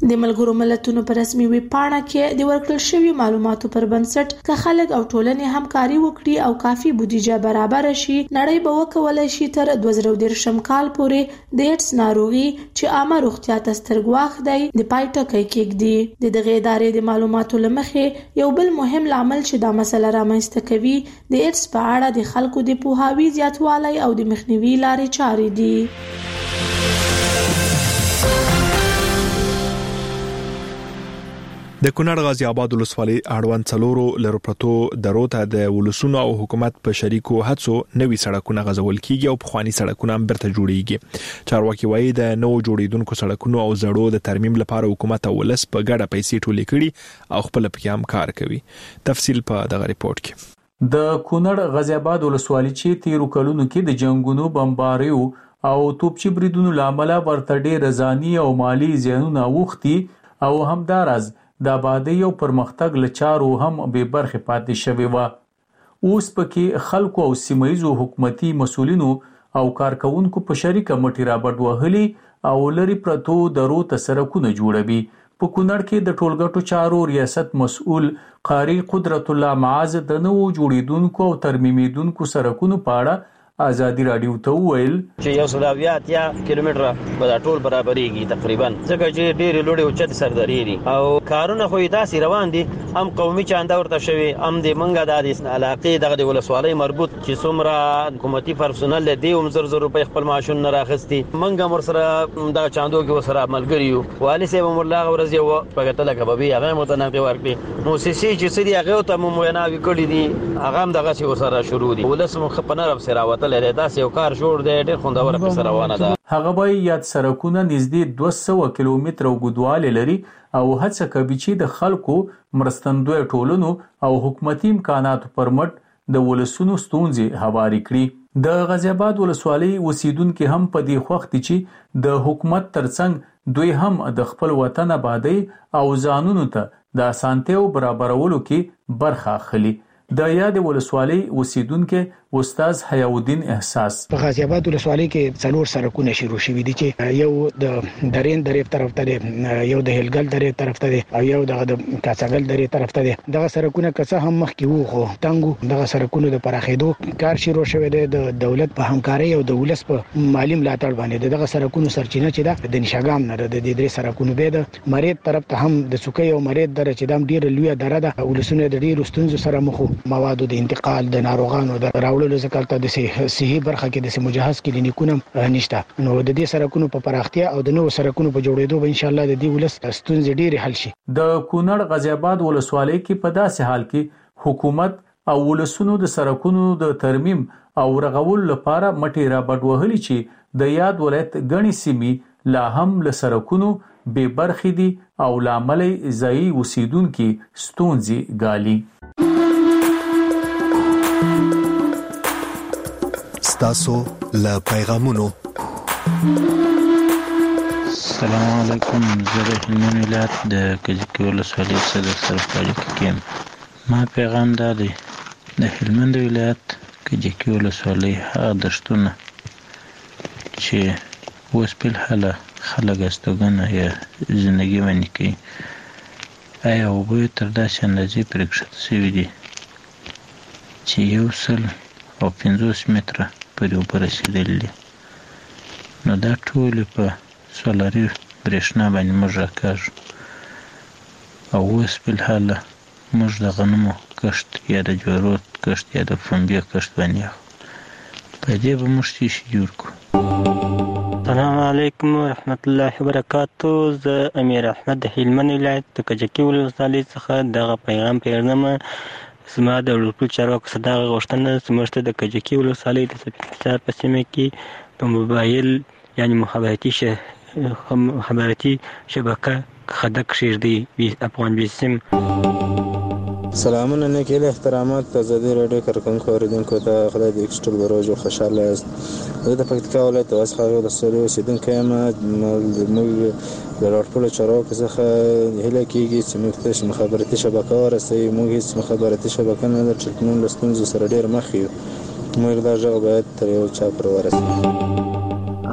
د ملګرو ملتونو په رسمي ویب پاڼه کې د ورکړل شوی معلوماتو پر بنسټ که خلک او ټولنې همکاري وکړي او کافي بودیجه برابر شي نړۍ به وکولای شي تر دوه زره دېرشم کال پورې د ایډز ناروغي چې عامه روغتیا ته سترګواښ دی د پای ټکی کېږدي. د دغه ادارې د معلوماتو له مخې یو بل مهم لامل چې دا مسله رامنځته کوي د ایډز په اړه د خلکو د پوهاوي زیاتوالی او د مخنیوي لارې چارې دي. د کونړ غازی آباد ولسوالۍ اړوند څلورو لرو پرتو درو ته د ولسونو او حکومت په شریکو هڅو نوي سړکونه غځول کیږي او پخوانی سړکونه هم برته جوړیږي. چارواکي وایي د نو جوړیدونکو سړکونو او زړو د ترمیم لپاره حکومت او ولس په ګډه پیسې ټولې کړي او خپل پکې هم کار کوي. تفصیل په دغه ریپورت کې. د کونړ غازی آباد ولسوالۍ چې تیرو کلونو کې د جنگونو بمباریو او توپچی بریدونو لامل ورته ډېر ځاني او مالی زیانونه اوختي او همدارز د آبادی او پرمختګ لچارو هم به برخه پاتې شوی و. اوس پکې خلکو او سیمایزو حکومتي مسولینو او کارکونکو په شریکه مټی را بډ وهلي او لری پرتو درو ته سرکونه جوړوي. په کونړ کې د ټولګټو چارو ریاست مسؤل قاری قدرت الله معاذ د نو جوړیدونکو او ترمیمیدونکو سرکونو په اړه آزادی رادیو ته ویل چې یو سلاویات یا کیلومتره به ټول برابرېږي تقریبا ځکه چې ډېر لوړ او چت سرداری دي او کارونه خو داسې روان دي هم قومي چاندا ورته شوی هم د منګه د علاقې دغه ولسوالۍ مربوط چې څومره حکومتي پرسونل دی هم زر زر روپۍ خپل معاشون نه راخستي منګه مر سره د چاندو کې وسره ملګریو والي سیب مولا ورځ یو پګټل کبابي هغه متناقض ورکړي موسسي چې سړي هغه ته مو وینا وکړي دي هغه هم دغه څه وسره شروع دي ولس مخ په نرب سره لري داسې یو کار جوړ دی ډېر خوندور په سره روانه ده. هغه به یاد سرکونه نږدې دوه سوه کیلومتره اوږدوالی لري او هڅه کوي چې د خلکو مرستندوی ټولنو او حکومتي امکاناتو پر مټ د ولسونو ستونزې هواري کړي. د غازی آباد ولسوالۍ اوسیدونکو هم په دې خوښ دي چې د حکومت ترڅنګ دوی هم د خپل وطن آبادی او ځانونو ته د اسانتیاو برابرولو کې برخه اخلي. د یاد ولسوالۍ اوسیدونکو استاد حیا الدین احساس په غازی آباد ولسوالۍ کې څلور سرکونه شروع شوي دي چې یو د درین درې طرف ته دی یو د هلګل درې طرف ته دی او یو د کاڅګل درې طرف ته دی. دغه سرکونه که هم مخکې وو خو تنګو دغه سرکونو د پراخېدو کار شروع شوی دی د دولت په همکارۍ او د ولس په مالی ملاتړ باندې. دغه سرکونو سرچینه چې ده د نشاګام نه د دې درې سرکونو به د مرید طرف ته هم د سوکۍ او مرید در چې دام ډیر لوی دره ده ولسونه د ډیرو ستونزو سره مخ موادو د انتقال د ناروغانو د راوړلو ځکه د صحي برخه کې د مجهز کلینیکونه نشته. نو د دې سرکونو په پراختیا او د نوو سرکونو په جوړېدو به ان شاء الله د دې ولس ستونزې ډېرې حل شي. د کونړ غازی آباد ولسوالۍ کې په داسې حال کې حکومت او ولسونو د سرکونو د ترمیم او رغول لپاره مټی را بډ وهلي چې د یاد ولایت غني سیمې لا هم له سرکونو بے برخې دي او لامل ځایي اوسیدونکو ستونزې ګالي. تاسو له پیغامونو السلام علیکم زه د هلمند ولایت د کجکي ولسوالۍ صدر سره په اړیکه کې یم. ما پیغام دا دی د هلمند ولایت کجکي ولسوالۍ هغه دښتونه چې اوس بالحاله خلک استوګنه یا زندګي ونې کوي آیا اوبه یې تر داسې اندازې پرې کښته شوي دي چې یو سل او پنځوس متره پورې اوبه رسېدلي دي. نو دا ټولې په سولري برېښنا باندې موږ راکاږو او اوس بالحاله موږ د غنمو کښت یا د جوارو کښت یا د پنبې کښت باندې یو په دې به موږ څه شي جوړ کړو. السلام علیکم ورحمت الله وبرکاتو. زه امیر احمد د هلمند ولایت د کجکي ولسوالۍ څخه دغه پیغام پیغامه زما د ټول چارواکو څخه دغه غوښتنه زموږ ته د کجکي ولسوالۍ د سپیڅار په سیمه کې په موبایل یعنی مخابراتي مخابراتي شبکه خدای کښېږدي افغان بیسیم. سلامونه نیکی له احترامات د ازادي راډیو کارکونکو اوریدونکو ته خدای دې ایکسټل بروج خوشاله یاست. زه د پکتیکا ولایت د واسخه ولسوالۍ اوسیدونکی یم. موږ د راټولو چارواکو څخه هیله کیږي چې موږ ته مخابراتي شبکه ورسوي. موږ هیڅ مخابراتي شبکه نه لرو چې موږ له ستونزو سره ډېر مخ یو. موږ دا غږ باید تر یو چا پورې ورسوي.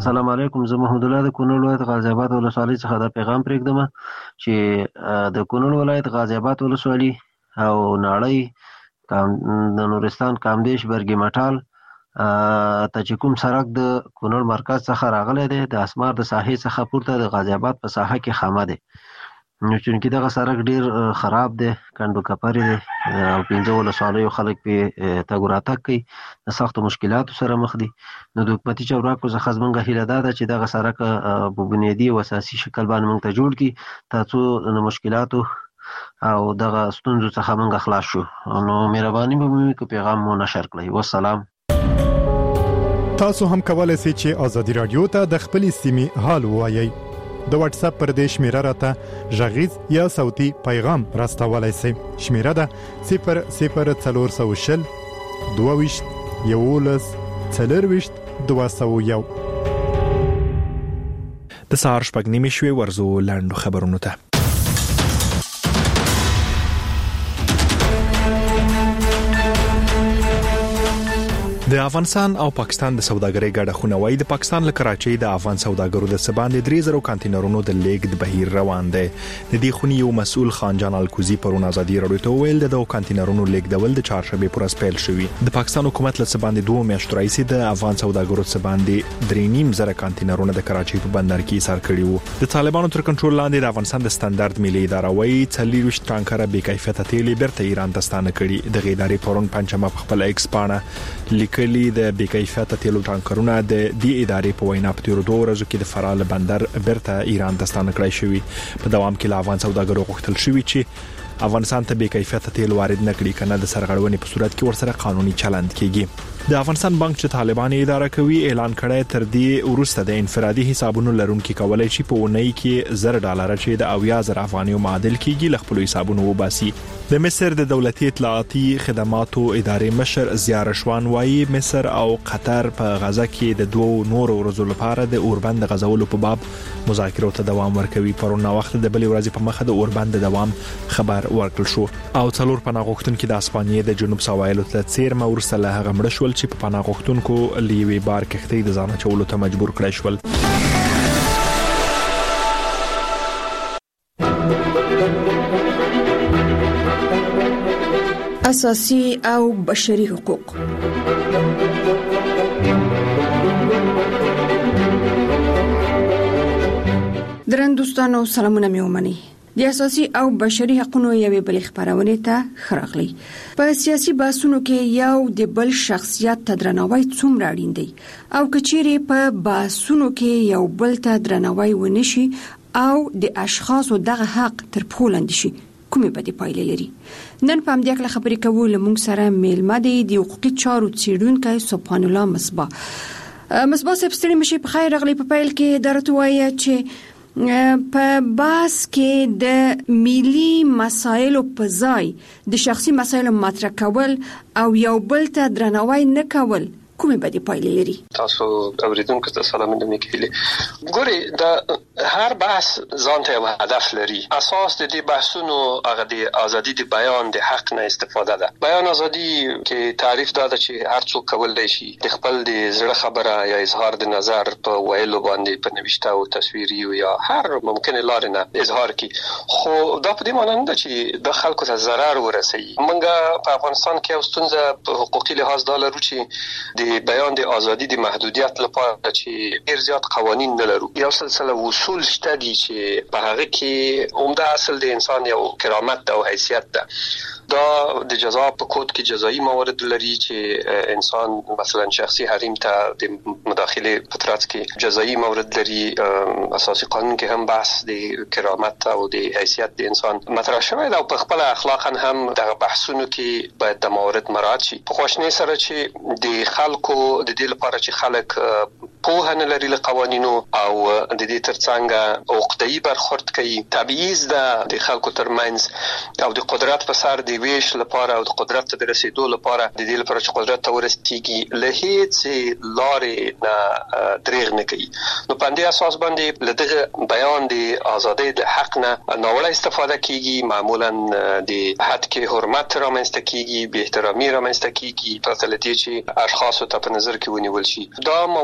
السلام علیکم. زه محمد الله د کونړ ولایت غازی آباد ولسوالۍ څخه دا پیغام پرېږدم چې د کونړ ولایت غازی آباد ولسوالۍ او ناړۍ د نورستان کامدیش برګي مټال ته چې کوم سړک د کونړ مرکز څخه راغلی دی د اسمار د ساحې څخه پورته د غازی آباد په ساحه کې خامه دی. نو چونکې دغه سړک ډیر خراب دی، کنډو کپرې دی او پنځه ولسوالیو خلک پې تګ راتګ کوي، د سختو مشکلاتو سره مخ دي. نو د حکومتي چارواکو څخه زموږ هیله دا ده چې دغه سړک په بنیادي او اساسي شکل باندې موږ ته جوړ کړي تر څو د مشکلاتو او دغه ستونزو څخه موږ خلاص شو. نو مهرباني به مو وکړئ پیغام مو نشر کړئ. والسلام. تاسو هم کولای شئ چې ازادي رادیو ته د خپلې سیمې حال ووایئ. د واتس اپ پر دې شمیره راته غږیز یا صوتي پیغام راستولای شئ. شمیره ده صفر صفر څلور سوه شل دوه ویشت یولس څلور ویشت دوه سوه یو. د سهار شپږ نیمې شوې، ورځو لاندو خبرونو ته. د افغانستان او پاکستان د سوداګرۍ ګډه خونوي د پاکستان له کراچۍ د افغان سوداګرو د سباندې درې زره کانټینرونو د لیږد بهیر روان دی. د دې خونې یو مسؤل خانجان الکوزي پرون ازادي رادیو ته ویل د دوه کانټینرونو لیږدول د چهارشنبه پر ورځ پیل شوی. د پاکستان حکومت له سباندې دوه میاشتې راځي د افغان سوداګرو سباندې درې نیم زره کانټینرونو د کراچۍ په بندر کې ایثار کړي وو. د طالبانو تر کنټرول لاندې د افغانستان د ستاندرد ملي اداره وايي څلور ویشت ټانکره بې کیفیته تیل بیرته ایران ته ستانه کړي. د ادارې پرون پنځمه په خپل ایکس پاڼه لیکلي د بې کیفیته تیلو ټانکرونه د دې ادارې په وینا په تیرو دوه ورځو کې د فرال بندر بیرته ایران ته ستانه کړی شوی. په دوام کې له افغان سوداګرو غوښتل شوی چې افغانستان ته بې کیفیته تیل وارد نکړي، کنه د سرغړونې په صورت کې ورسره قانوني چلند کیږي. د افغانستان بانک چې طالبان اداره کوي اعلان کړی تر دې وروسته د انفرادي حسابونو لرونکو کولای شي په اونۍ کې زر ډالر چې د اویا زر افغانیو معادل کیږي له خپل حسابونو وباسي. د مصر د دولتي اطلاعاتي خدماتو ادارې مشر ضیاء رشوان وايي مصر او قطر په غزه کې د دوه نورو ورځو لپاره د اوربند غزولو په باب مذاکرو ته دوام ورکوي. پرون وخت د بلې ورځې په مخه د اوربند دوام خبر ورکړل شو او څلور پناه غوښتونکو د اسپانیې د جنوب سواحلو ته څیرمه ورسره له هغه مړ شول چې په پناه غوښتونکو لیوي بار کښتۍ د ځان چولو ته مجبور کړی شول. اساسي او بشري حقوق. درن دوستانو سلامونه مې ومني. د اساسي او بشري حقوقو یوې بلې خبرونه ته خراغلي. په سیاسي بحثونو کې یو د بل شخصیت ته درناوی څومره اړین دی او کچېره په بحثونو کې یو بل ته درناوی ونشي او د اشخاصو دغه حق تر پولاند شي کومې بدې پایلې لري. نن په همدې اړه خبرې کوو. لمونږ سره میلمه دی د حقوقي چارو څېړونکی سبحان الله مصباح. مصباح صاحب ستړي مشي په خیر راغلی. په پیل کې درته وایي چې په باس کې د ملي مسایلو په ځای د شخصي مسایلو مطرح کول او یو بل ته درناوی نه کول کومې بدې پایلې لري. تاسو اوریدونکو ته سلامونه میکړي. ګوري د هر بحث ځان ته یو هدف لري. اساس د دې بحثونو هغه د ازادي د بیان د حق نه استفاده ده. بیان ازادي کې تعریف دا ده چې هر څوک کولای شي د خپل د زړه خبره یا اظهار د نظر په ویلو باندې په نوښت او تصویري یا هر ممکنه لار نه اظهار کړي. خو دا په دې معنی نه ده چې د خلکو ته ضرر ورسوي. موږ په افغانستان کې یو ستونزه په حقوقي لحاظ دا لرو چې د بیان د ازادي د محدودیت لپاره چې ډیر زیات قوانین نه لرو. یو سلسله اصول شته دي چې په هغه کې عمده اصل د انسان یو کرامت او حیثیت ده. دا د جزا په کود کې جزایی موارد لري چې انسان مثلا شخصي حریم ته د مداخله په ترڅ کې جزایی موارد لري. اساسي قانون کې هم بحث د کرامت او د حیثیت د انسان مطرح شوی دا په خپل اخلاقا هم د بحثونو کې باید د موارد مراعات شي. په خوشنۍ سره چې د خلکو د دې لپاره چې خلک په نه لري له قوانینو او د دې ترڅنګ عقده‌ای برخورد کوي تبعیض ده د خلکو ترمنځ او د قدرت په سر د ویش لپاره او د قدرت ته رسیدو لپاره د دې لپاره چې قدرت ته ورسیږي له هیڅ لارې نه دریغ نه کوي. نو په دې اساس باندې لدغه بیان د ازادۍ د حق نه ناوړه استفاده کیږي. معمولا د حد کې حرمت رامنځته کیږي، بې احترامي رامنځته کیږي په تلتي چې اشخاص ته په نظر کې ونیول شي. دا موارد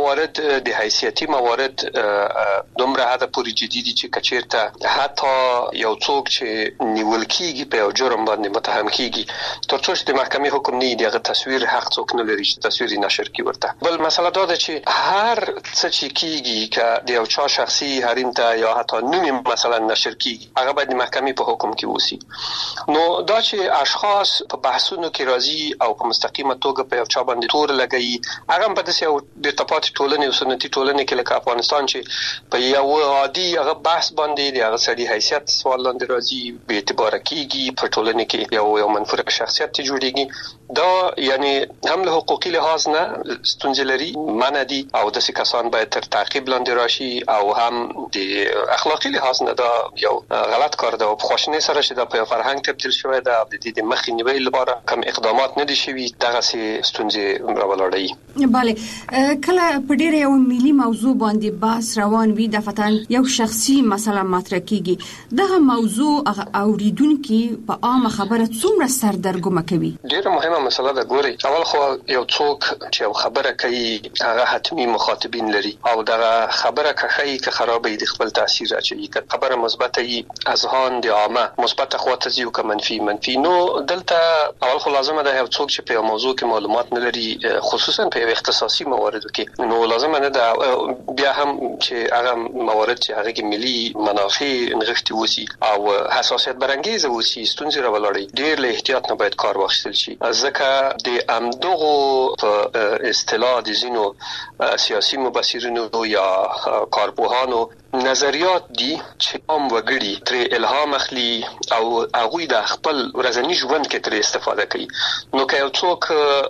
د حیثیتي موارد دومره حد پورې جدي چې کچیرته حتی یو څوک چې نیول کیږي په یو جرم باندې متهم کیږي تر څو چې د محکمې حکم نه دی هغه تصویر حق څوک نه لري چې تصویر نشر کړي ورته. بل مسله دا ده چې هر څه چې کیږي که د یو چا شخصي حریم ته یا حتی نوم مثلا نشر کیږي هغه باید د محکمې په حکم کې وسی. نو دا چې اشخاص په بحثونو کې راځي او په مستقیمه توګه په یو چا باندې تور لګي هغه په داسې یو د تپاتې ټولنې او سنتي ټولنې کې لکه افغانستان چې په یو عادي هغه بحث باندې د هغه سړي حیثیت سوال لاندې راځي به اعتبار کیږي په ټولنه کې یو یو منفرد شخصیت جوړیږي. دا یعنی هم له حقوقي لحاظ نه ستونزې لري منع دي او داسې کسان باید تر تعقیب لاندې راشي او هم د اخلاقي لحاظ نه دا یو غلط کار ده او په خواشنۍ سره چې دا په فرهنګ تبدیل شوی ده د دې د مخې نیولو لپاره کوم اقدامات نه دي شوي دغه سي ستونزې راولاړي. bale کله په ډیره یو ملي موضوع باندې بحث روان وي د فتن یو شخصي مسله مطرح کیږي دغه موضوع اوریدونکو په عامه خبره څومره سردرګم کوي؟ ډیره مهمه مسله ده. ګوري اول خو یو څوک چې یو خبره کوي هغه حتمی مخاطبین لري او دغه خبره کوي که خرابې د خپل تاثیر اچوي که خبره مثبت وي اذهان د عامه مثبت خواته زیو که منفي منفي نو دلته اول خو لازمه ده یو څوک چې په موضوع کې معلومات نه لري خصوصا په اختصاصي مواردو کې نو لازمه نه ده بیا هم چې هغه موارد چې هغه کې ملي منافع نغښتي وسی او حساسیت برانګیز وسی ستونزې راولړي ډیر له احتیاط نه باید کار واخیستل شي ځکه د امدغو په اصطلاح د زینو سیاسي مبصرینو یا کارپوهانو نظریات دي چې عام وګړي تر الهام اخلي او هغه د خپل ورځنی ژوند کې تر استفاده کوي. نو که یو څوک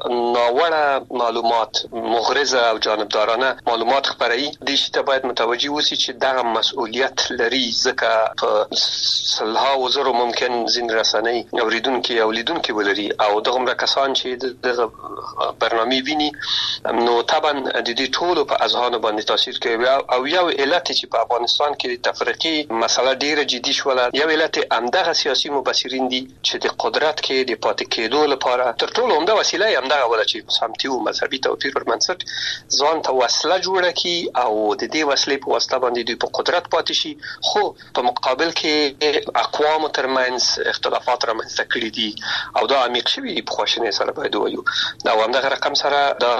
ناوړه معلومات مغرضه او جانبدارانه معلومات خپروي د شي ته باید متوجي وسی چې دغه مسؤلیت لري ځکه په صلاح وزرو ممکن زین رسنۍ اوریدونکو او لیدونکو ولري او دغه کسان چې دغه برنامه ویني نو طبعا د دې ټولو په اذهان باندې تاثیر کوي او یو علت چې په افغانستان کې تفریقي مسله ډیره جدي شوله یو علت همدغه سیاسي مبصرین دي چې د قدرت کې د پاتې کېدو لپاره تر ټولو عمده وسیله همدغه ولا چې سمتي او مذهبي توپیر پر بنسټ ځان ته وسله جوړه کی او د دې وسلې په واسطه باندې د قدرت پاتې شي خو په مقابل کې اقوام ترمنځ اختلافات رامنځته کړي دي او دا عمیق شوی په خوشنه سره باید وایو دا همدغه رقم سره د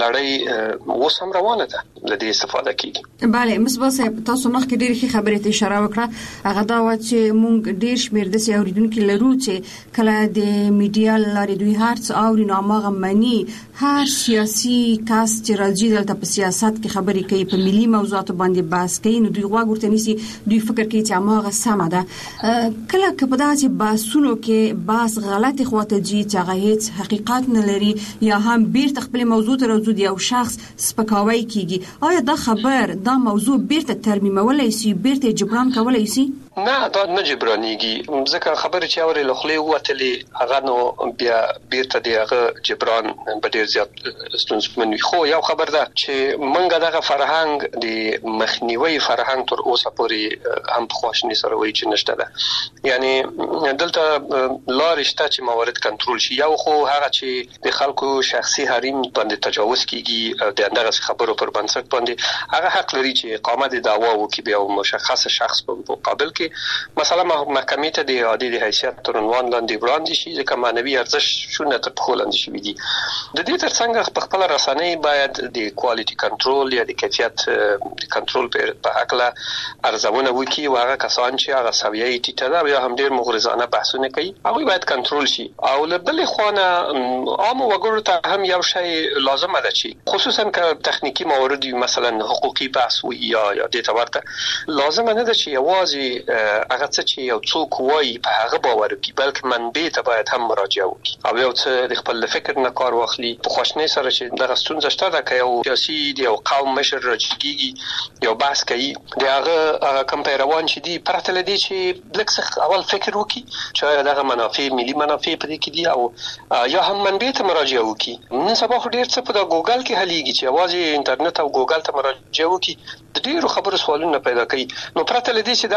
لړۍ وسم روانه ده د دې استفاده کیږي. bale مصباح صاحب تاسو مخکې ډېر ښه خبرې ته اشاره وکړه هغه دا و چې مونږ ډېر شمېر د اوریدونکو لرو چې کله د میډیا لارې دوی هرڅ اوري نو هغه مني هر سیاسي کس چې راځي دلته په سیاست کې خبرې کوي په ملي موضوعاتو باندې بحث کوي نو دوی غواړي ورته نيسي دوی فکر کوي چې هغه سمه ده کله کله داسې بحثونو کې بحث غلطي خواته جي چې هغه هیڅ حقیقت نه لري یا هم بیرته خپل موضوع ته راځي یو شخص سپکاوی کیږي آیا دا خبر دا موضوع بیرته ترمیم مولای سی بیرته جبران کولای سی؟ نه دا نه جبرانيږي ځکه خبره چې اوري لخلې وتلې هغه نو بیا بیرته دی هغه جبران په ډیر زیات ستونزمن خو یو خبر ده چې منګه دغه فرهنګ د مخنیوي فرهنګ تر اوسه پورې هم خوښنی سره وایي چې نشته ده یعنی دلته لارې شته چې موارد کنټرول شي یو خو هغه چې د خلکو شخصي حریم باندې تجاوز کیږي د اندغه خبرو پر بنسټ باندې هغه حق لري چې اقامت دعوا وکړي بیا مشخص شخص په مقابل کې مثلا محکمې ته د عادي د حیثیت تر عنوان لاندې وړاندې شي ځکه معنوي ارزښت شونه تر خپل لاندې شي دي د دې ترڅنګ په خپل رسنۍ باید د کوالټي کنټرول یا د کیفیت کنټرول په حقله ارزونه وکړي او هغه کسان چې هغه سویې ټیټه ده یا هم ډېر مغرضانه بحثونه کوي هغه باید کنټرول شي او له بلې خونه عام وګړو ته هم یو شی لازم ده چې خصوصا که تخنیکی موارد مثلا حقوقي بحث وي یا یا د تورته لازم نه ده چې یوازې هغه څه چې یو څوک وایي په هغه باور وکړي بلکې منبع ته باید هم مراجعه وکړي او یو څه د خپل فکر نه کار واخلي په خوشنۍ سره چې دغه ستونزه شته ده که یو سیاسي دی یو قوم مشر راجګيږي یو بحث کوي د هغه کم پیروان چې دی پرته لدی چې لکه څه اول فکر وکړي چې دغه منافع ملي منافع په دې کې دي او یا هم منبع ته مراجعه وکړي نن سبا خو ډیر څه په ګوګل کې هليږي چې یوازې انټرنیټ او ګوګل ته مراجعه وکړي د ډیرو خبرو سوالونه پیدا کوي نو پرته لدی چې دا څه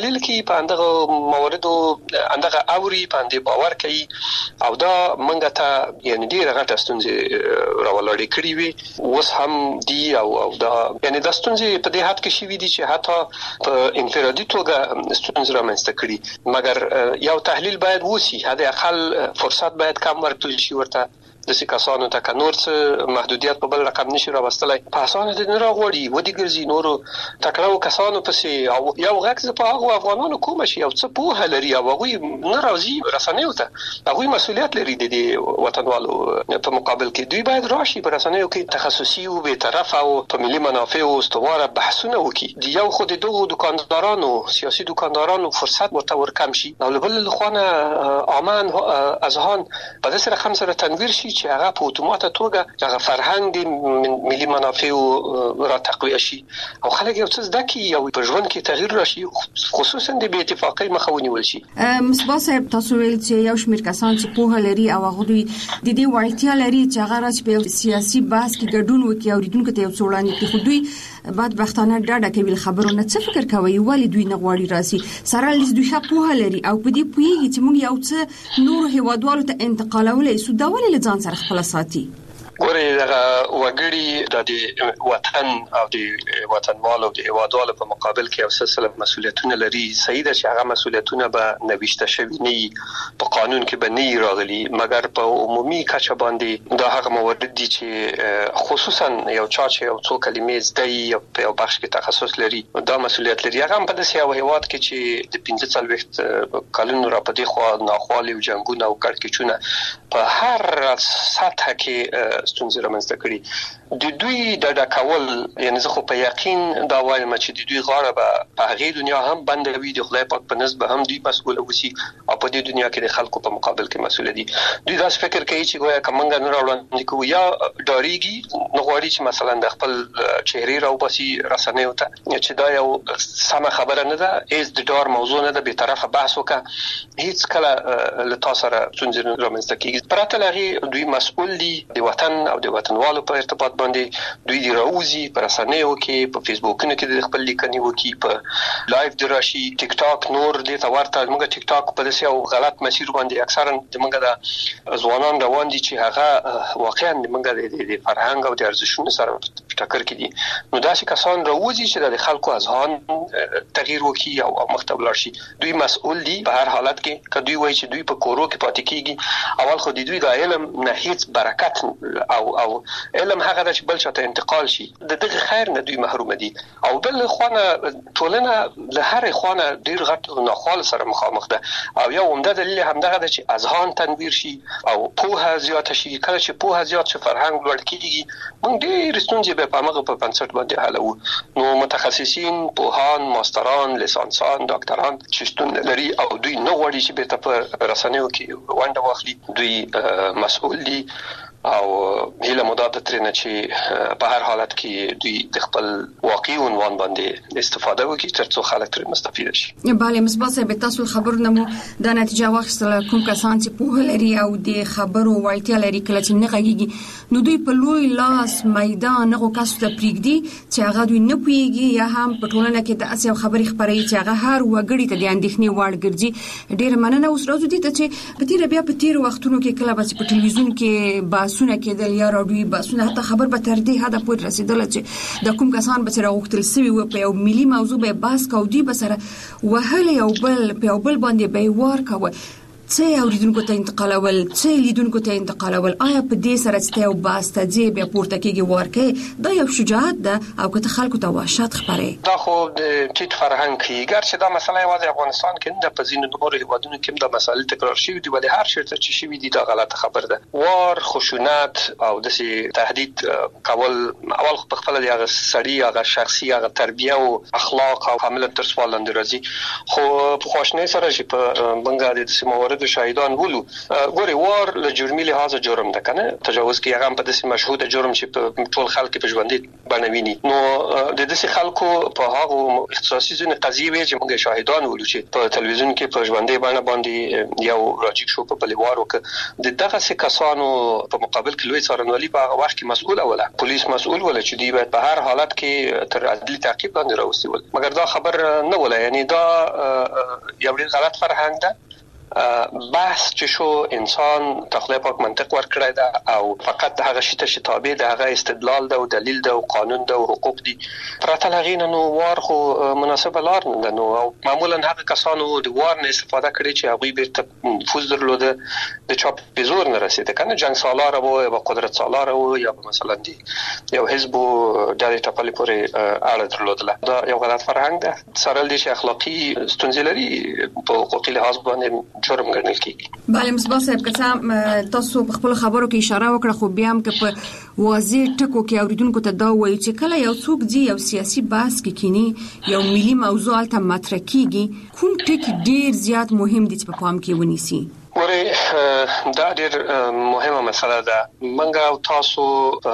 تحلیل کوي په اندغه مواردو اندغه اوري باندې باور کوي او دا منګه ته یعنی ډیره غټه ستونزې راولړې کړې وي اوس هم دی او او دا یعنی د ستونزې په دې حد کې شوې دي چې حتی په انفرادي توګه ستونزې رامنځته کړي مګر یو تحلیل باید وسی هدا اقل فرصت باید کم ورکړل شي ورته د سکاسانو ته کنور څه محدودیت په بل رقم نشي راوستلای په اسانه د نه راغوري ودی ګرځي نورو تکړو کسانو پسې او یو غږ په هغه افغانانو کوم شي او څه په هلري او هغه نه راځي رسنیو ته هغه مسؤلیت لري د وطنوالو په مقابل کې دوی باید راشي په رسنیو کې تخصصي او به طرف او په ملي منافع او استواره بحثونه وکړي دی یو خود دغه دکاندارانو سیاسي دکاندارانو فرصت ورته ورکم شي او بل لخوانه امان اذهان په داسې رقم سره تنویر شي چې هغه په اتومات توګه هغه فرهنګ د ملي منافع را تقویه شي او خلک یو څه زده کوي او په ژوند کې تغییر راشي خصوصا د بې اتفاقۍ مخه ونیول شي. مصباح صاحب تاسو ویل چې یو شمېر کسان چې په لري او هغه دوی د دې وړتیا لري چې هغه راځي په سیاسي بحث کې ګډون وکړي او ریډونکو ته یو څه وړاندې کړي خو دوی بعد وختانه ډاډه کوي خبرونه څه فکر کوي ولی دوی نه غواړي راسي سره لیز دوی په لري او په دې پوهیږي چې موږ یو څه نور هیوادوالو ته انتقالولای سو دا ولې لځان سره خپل ساتي ګورې دغه وګړي د وطن او د وطنوالو د هیوادوالو په مقابل کې یو سلسله مسؤلیتونه لري صحیح ده چې هغه مسؤلیتونه به نوښته شوي نه په قانون کې به نه راغلي مګر په عمومي کچه باندې دا هغه موارد دي چې خصوصا یو چا چې یو څو کلمې زده په یو بخش کې تخصص لري دا مسؤلیت لري هغه په داسې یو هیواد کې چې د پنځه څلوېښت کلونو را پدې خو ناخوالي او جنگونه او کړکېچونه په هر سطح کې ستونزې رامنځته کړي د دوی د ډکول یعنی زه خو په یقین دا وایم چې د دوی غاړه به په هغه دنیا هم بندوي د خدای پاک په نسبت هم دوی مسؤل اوسي او په دې دنیا کې د خلکو په مقابل کې مسؤل دي دوی دا فکر کوي چې ګویا کومنګ نه راوړل کوي یا ډاریږي نو غواړي چې مثلا د خپل چهره راو باسي رسنیو ته چې دا یو سمه خبره نه ده از د ډار موضوع نه ده به طرفه بحث وکړه هیڅ کله له تاسو سره څنګه رامنځته کیږي پرته لغي دوی مسؤل دي د وطن او د وطنوالو په ارتباط باندې دوی دی راوزي پر رسنیو کې په فیسبوکونو کې د خپل لیکنې وکي په لایف دراشي ټیک ټاک نور د تورته موږ ټیک ټاک په داسې او غلط مسیر باندې اکثرا د موږ د ځوانان روان دي چې هغه واقعا د موږ د فرهنګ او د ارزښتونو سره ټکر کوي نو داسې کسان راوزي چې د خلکو اذهان تغییر وکي او مختبل شي دوی مسؤل دي په هر حالت کې کدوې وایي چې دوی په کورو کې پاتې کیږي اول خو دوی د علم نه هیڅ برکت او او علم هغه د بل چاته انتقال شي د دغه خیر نه دوی محروم دي او بل خوانه ټولنه له هر خوانه ډیر غټ ناخوال سره مخامخ ده او یو عمده دلیل هم دغه د چې اذهان تنویر شي او پوهه زیات شي کله چې پوهه زیات شي فرهنګ لوړ کیږي موږ ډیر ستونزې به په هغه په بنسټ باندې حلو نو متخصصین پوهان ماستران لیسانسان ډاکټران چې شتون لري او دوی نه غواړي چې به په رسنیو کې ونډه واخلي دوی مسؤل دي او هیله مدد ترنه چې په هر حالت کې دوی د خپل واقعي عنوان باندې استفاده وکړي ترڅو خلک تر مستفید شي. bale مصباح صاحب تاسو خبرونه مو د نتیجه واخیستله کوم کسان چې په لري او د خبرو وړتیا لري کله چې نه غږیږي نو دوی په لوی لاس میدان هغه کس ته پریږدي چې هغه دوی نه پوهیږي یا هم په ټولنه کې د اسیا خبري خبري چې هغه هر وګړي ته د اندېښنې وړ ګرځي ډیر مننه اوس راځو دي چې په تیر بیا په تیر وختونو کې کله به په ټلویزیون کې باسونه کېدل یا راډیوي باسونه حتی خبر به تر دې حد پورې رسیدل چې د کوم کسان به سره وختل سوي و په یو ملي موضوع به بحث کو دی به سره وهله یو بل په یو بل باندې به ور کوي څه اوریدونکو ته انتقالول څه لیدونکو ته انتقالول آیا په دې سره چې یو باسته دی به پورته کېږي ورکه دا یو شجاعت ده او که خلکو ته وحشت خبره دا خو د ټیټ فرهنګ کې ګرځي دا مسله یوازې افغانستان کې نه په ځینو نورو هیوادونو کې دا مسله تکرار شوې دي ولې هر شرط چې شوې دي دا غلطه خبره ده ور خشونت او د تهدید کول اول په خپل د سړي هغه شخصي هغه تربیه او اخلاق او کامل تر سوال اندرازي خو په خوشنه سره چې په بنګا د سیموارد د شاهدان ولو ګوري وار له جرمي لحاظ جرم ده کنه تجاوز کې هغه په داسې مشهود جرم چې په ټول خلک په ژوندۍ بنویني نو د داسې خلکو په هغه اختصاصي ځینې قضیې وي چې موږ شاهدان ولو چې په تلویزیون کې په ژوندۍ باندې باندې یو راجیک شو په بلیوارو کې د دغه څه کسانو په مقابل کې لوی څارنوالي په هغه وخت کې مسؤل ولا پولیس مسؤل ولا چې دی باید په هر حالت کې تر عدالي تعقیب باندې راوستي ول مګر دا خبر نه ولا یعنی دا یو ډیر غلط فرهنګ ده بحث چې شو انسان تخلیه پاک منطق ورکړی ده او فقط هغه شی ته چې تابع ده هغه استدلال ده او دلیل ده او قانون ده او حقوق دي پرته لغینه نو وار خو مناسبه لار نه نو او معمولا هغه کسانو د وار نه استفاده کړي چې هغه بیرته نفوذ درلوده د چاپ په زور نه رسیده کنه جنگ سالار او یا قدرت سالار او یا مثلا دي یو حزب د ټاپلې پورې اړه درلوده دا یو غلط فرهنګ ده سره د اخلاقی ستونزې لري په حقوقي لحاظ باندې جرم ګڼل کیږي. بله مصباح صاحب که تاسو په خپل خبرو کې اشاره وکړه خو بیا هم که په واضح ټکو کې اوریدونکو ته دا وایي چې کله یو څوک دی یو سیاسي بحث کې کینی یو ملي موضوع ته مطرح کیږي کوم ټکی ډیر زیات مهم دي چې په پام کې ونیسي؟ ورې دا ډېر مهمه مسله ده منګه او تاسو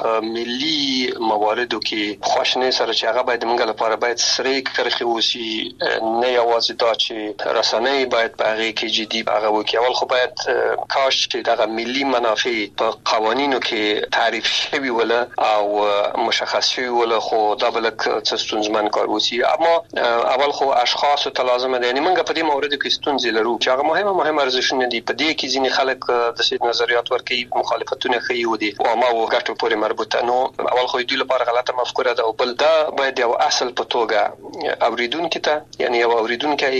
ملي مواردو کې خوښنه سره چې هغه باید منګه لپاره باید سری کرخي وسی نه یوازې دا چې رسنۍ باید په هغه کې جدي هغه وکي اول خو باید کاش چې دغه ملي منافع په قوانینو کې تعریف شوی ولا او مشخص شوی ولا خو دا بلک څه ستونزمن کار وسی اما اول خو اشخاص ته لازم ده یعنی منګه په دې مورد کې ستونزې لرو چې هغه مهمه مهمه ارزښتونه دي په دې کې ځینې خلک د سید نظریات ورکوي مخالفتونه کوي ودي او ما وګټو پورې مربوطه نو اول خو دوی لپاره غلطه مفکوره ده او بل دا باید یو اصل په توګه اوریدونکو ته یعنی یو اوریدونکو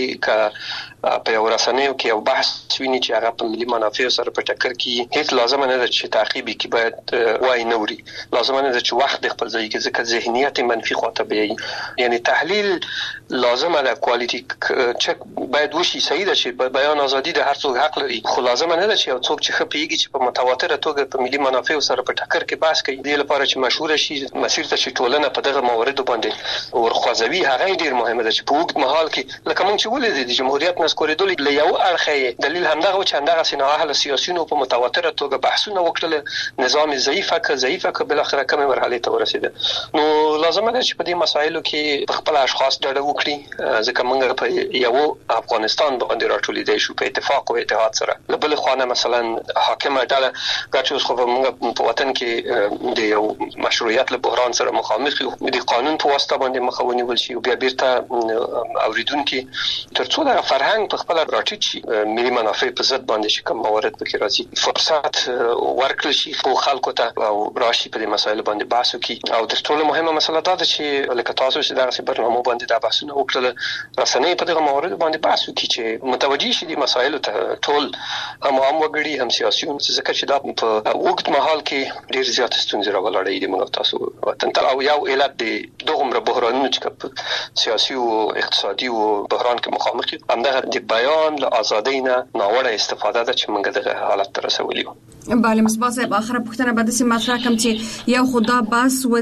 ک په یو رسنیو کې یو بحث ویني چې هغه په ملي منافع سره په ټکر کې هیڅ لازم نه ده چې تعقیب کې باید وای نوري لازم نه ده چې وخت خپل ځای کې ځکه ذهنیت منفي خواته به یعنی تحلیل لازم ده کوالټي چک باید وشي صحیح ده چې بیان ازادي ده هر څوک حق لري خو لازم نه ده چې یو څوک چې خپيږي چې په متواتره توګه په ملي منافع سره په ټکر کې بحث کوي د لپاره چې مشهور شي مسیر ته چې ټولنه په دغه موارد باندې ورخوځوي هغه ډیر مهمه ده چې په وخت محل کې لکه مونږ چې ولې د جمهوریت نسکوریدل له یو اړخه دلیل همدغه چې همدغه سينه اهل سیاسيونو په متواتره توګه بحثونه وکړل نظام ضعیفه که ضعیفه که بل اخره کومه مرحله ته ورسیده نو لازم ده چې په دې مسایلو کې خپل اشخاص ډډه وکړي ځکه موږ په یو افغانستان باندې راټولېدای شو په اتفاق او اتحاد سره بل خوانه مثلا حاکمه ډله ګټوس خو موږ په وطن کې د یو مشروعیت له بحران سره مخامخ یو د قانون په واسطه باندې مخاوني ول شي او بیا بیرته اوریدونکو ترڅو د فرهنګ په خپل راټیټ شي ملي منافع په ضد باندې شي کوم موارد پکې راځي فرصت ورکړل شي خو خلکو ته او راشي په دې مسایلو باندې بحث وکړي او د ټولو مهمه مسله دا ده چې لکه تاسو چې دغه برنامه باندې د بحثونه وکړل رسنۍ په دغه موارد باندې بحث وکړي چې متوجي شي د مسایلو ته ټول هم عام وګړي هم سیاسيون ځکه چې دا په وخت محل کې ډیر زیات ستونزې راغلي دي موږ تاسو وطن ته او یو علت دی دغه بحرانونو چې سیاسي او اقتصادي او بحران کې مخامخ دي همدغه د بیان له ازادۍ نه ناوړه استفاده ده چې موږ دغه حالت ته رسولي وو. بله مصباح صاحب اخره پوښتنه به د مطرح کوم چې یو خدا بس و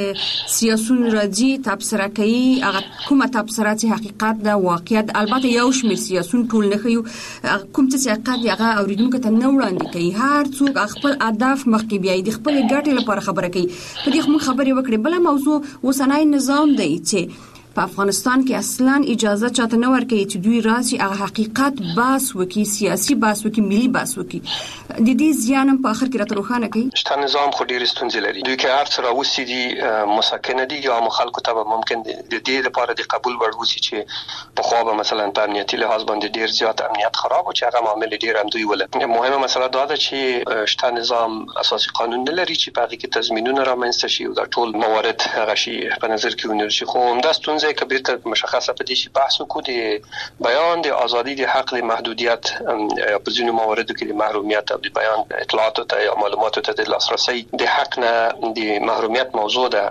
چې سیاسيون راځي تبصره کوي هغه کومه تبصره چې حقیقت ده واقعیت البته یو شمېر سیاسيون ټول نه خيو کوم چې حقیقت هغه اوریدونکو ته نه وړاندې کوي هر څوک خپل اهداف مخکې بیاي د خپل ګټې لپاره خبره کوي په دې خو خبرې وکړي بل موضوع وسنای نظام دی چې په افغانستان کې اصلا اجازه چاته نه ورکوي چې دوی راسي هغه حقیقت بحث وکړي سیاسي بحث وکړي ملي بحث وکړي د دې ځانم په اخر کې راته روښانه کوي شته نظام خو ډیر ستونزې لري دوی کې هر څه راوستي دي مسکنه دي یا مخالکو ته ممکن د دې لپاره د قبول وړ وسی چې په خو به مثلا په امنیتي لحاظ باندې ډیر زیات امنیت خراب او چې هغه معاملې ډیر هم دوی ولا مهمه مسله دا ده چې شته نظام اساسي قانون نه لري چې په هغه کې تضمینونه رامنځته شي او د ټول موارد هغه شي په نظر کې ونیول شي خو همدا ستونزې کبیر ته مشخصه پدې شي بحث وکړو د بیان د ازادي د حق د محدودیت په ځینو مواردو کې د محرومیت او د بیان اطلاعاتو ته یا معلوماتو ته د لاسرسي د حق نه د محرومیت موضوع ده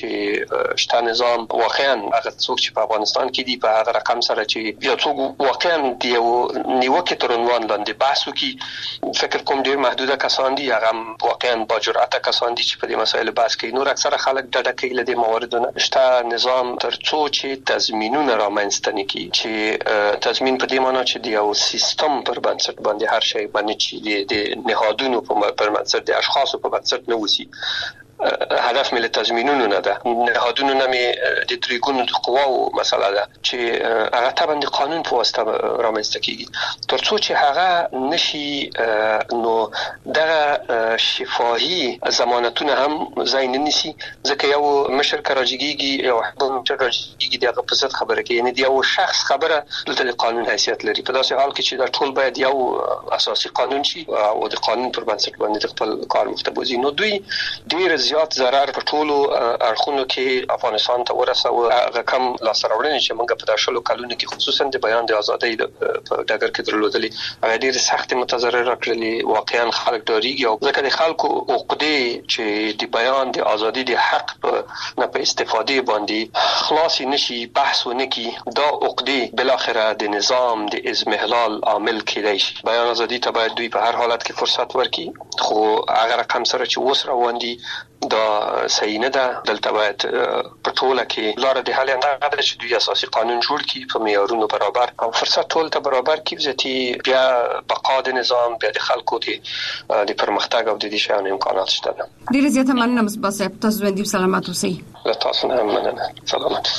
چې شته نظام واقعا هغه څوک چې په افغانستان کې دی په هغه رقم سره چې یو څوک واقعا دی نیوکه تر عنوان لاندې بحث وکړي فکر کوم ډیر محدوده کسان دي هغه واقعا با جرأت کسان دي چې په دې مسایلو بحث کوي نور اکثره خلک ډډه کوي له دې مواردونو شته نظام تر څو ترڅو چې تضمینونه رامنځته نکړي چې تضمین په دې معنی چې د یو سیستم پر بنسټ باندې هر شی باندې چې د نهادونو پر بنسټ د اشخاصو په بنسټ نه وسی. هدف مل تضمینونو نه ده، نهادونو نه می د تریګونو د قواو مسله ده چې هغه طبعا د قانون په واسطه رامنځته کیږي ترڅو چې هغه نشي نو دغه شفاهي ضمانتونه هم ځای نه نیسي، ځکه یو مشر کراجګيږي یو حکومت مشر کراجګيږي دغه په ضد خبره کوي، یعنی د یو شخص خبره دلته د قانون حیثیت لري. په داسې حال کې چې دا ټول باید یو اساسي قانون شي او د قانون پر بنسټ باندې خپل کار مختبوزي. نو دوی ډیر زیات ضرر په ټولو اړخونو کې افغانستان ته ورسوه. هغه کم لاسته چې موږ په داشلو کلونو کې خصوصا د بیان د ازادۍ په ډګر کې درلودلې هغه ډیر سخت متضرر کړلې. واقعا خلک ډاریږي او ځکه د خلکو عقدې چې د بیان د ازادۍ د حق نه په استفاده باندې خلاص نشي بحث ونکي، دا عقدې بل اخره د نظام د ازمهلال عامل کېدای شي. بیان ازادۍ ته باید دوی په هر حالت کې فرصت ورکړي، خو هغه رقم سره چې اوس روان دي دا صحیح نه ده. دلته باید په ټوله کې لاره د حل اندازه ده چې دوی اساسي قانون جوړ کړي په معیارونو برابر او فرصت ټول ته برابر کړي، ځکه بیا بقا د نظام بیا د خلکو د د پرمختګ او د دې شیانو امکانات شته. ډیره زیاته مننه مصباح صاحب، تاسو باندې سلامات اوسئ. تاسو هم مننه، سلامات.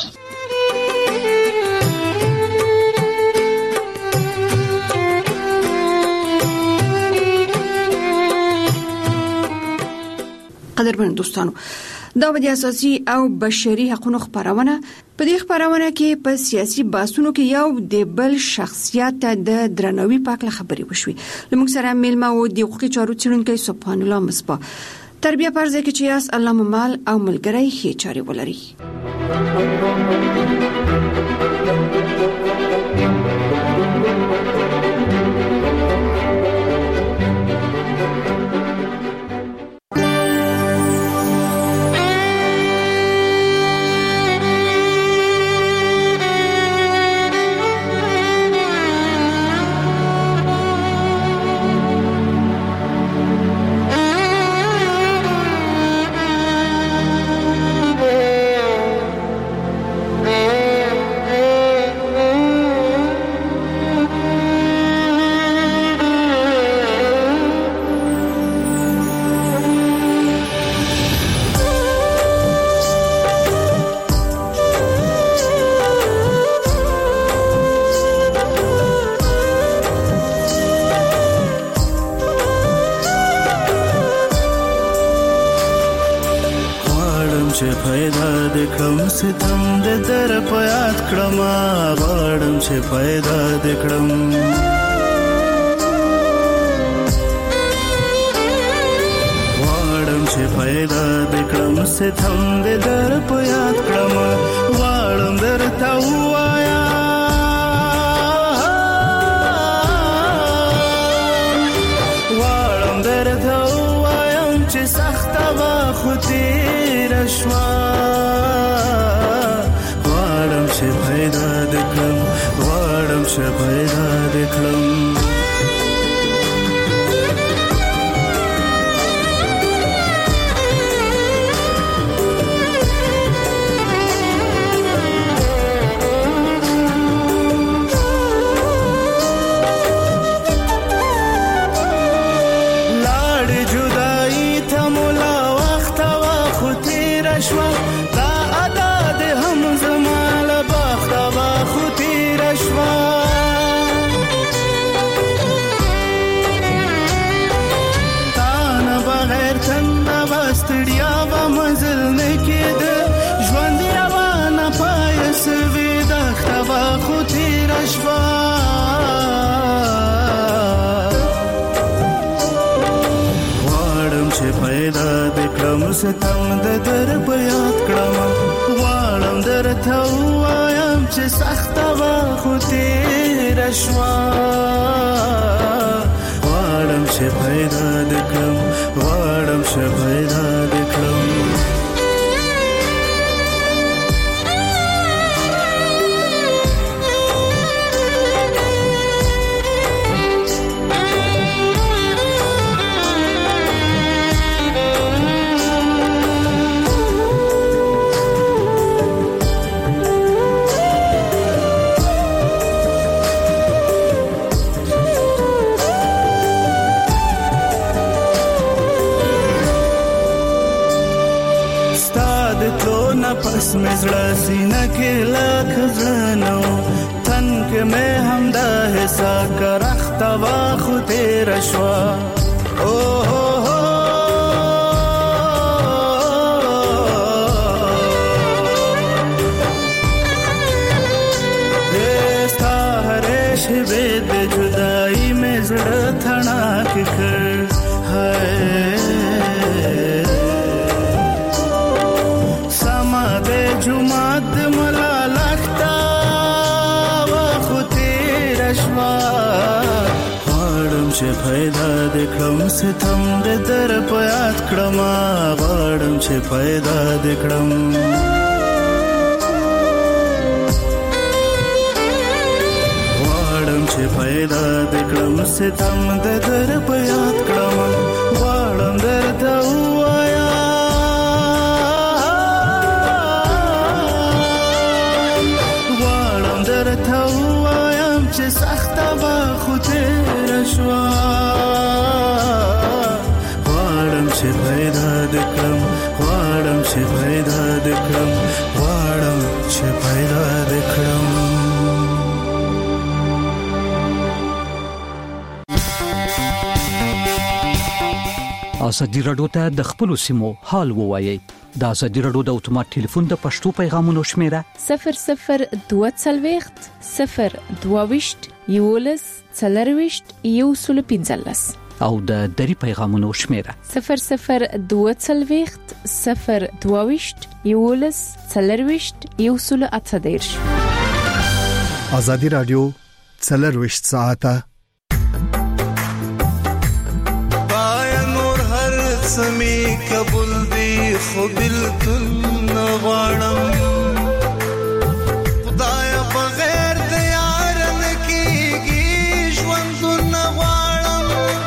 قدرمن دوستانو، دا د اساسي او بشري حقوقو خبرونه په دې خبرونه کې په سیاسي بحثونو کې یو د بل شخصیت د درناوي په اړه خبرې وشوې. لمونږ سره میلمه و د حقوقي چارو څېړونکی سبحان الله مصباح. تربیه پرځه کې چې اس الله ممال او ملګری هي چاري ولري. ستم د در په یاد کړم، غواړم چې پیدا دې کړم. غواړم چې پیدا دې کړم، ستم د در په یاد کړم، غواړم درته ووایم غواړم درته ووایم چې سخته وه خو تېره شوه. چې پیدا دې کړم، غواړم چې پیدا دې کړم. لاړې جدایي ته مولا وخت وه خو تېره شوه، دا ادا دې هم زما پیدا دې کړم، ستم د در په یاد کړم، غواړم درته ووایم چې سخته وه خو تېره شوه. غواړم چې پیدا دې کړم، غواړم چې پیدا دې کړم. کې مې هم د حسا کرخت وا خو تیر شوا او هو هو دستا هرش به د جدائی مې زړه تھنا کې کړ هاي سما د جمعات ملا لختا غواړم چې پیدا د کړم ستم د در په یاد کړم غواړم چې پیدا د کړم غواړم چې پیدا د کړم ستم د در په یاد کړم غواړم درته وایا غواړم درته چې سخته با خو تیر شوا غواړم چې پیدا د کړم غواړم چې پیدا د کړم غواړم چې پیدا د کړم ازادي راډیو ته د خپل سیمو حال ووایي د ازادي راډیو د اتومات ټلیفون د پښتو پیغامونو شمیره صفر صفر دوه څلوېښت صفر دوه ویشت یولس څلرويشت یو سل پنځلس او د دری پیغامونو شمیره صفر صفر دوه څلوېښت صفر دوه ویشت یولس څلرويشت یو سل اته دیرش ازادي راډیو څلرويشت ساعته سمي قبول دي خو بلتن غواړم خدای بغیر د یار نه کیږي ژوند نه غواړم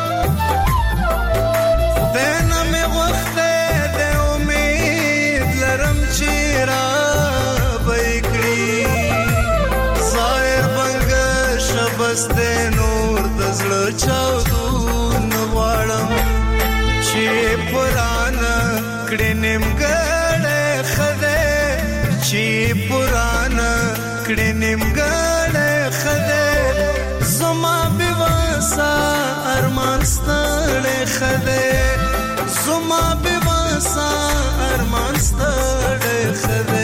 خدای نه مې وخت د امید لرم چې را بېکړي ظاهر بنګ شبس د نور د زړه چاودو نه غواړم چې پرانا کړه نیمګړې خده چې پرانا کړه نیمګړې خده زما بواسا ارمان ستړې خده زما بواسا ارمان ستړې خده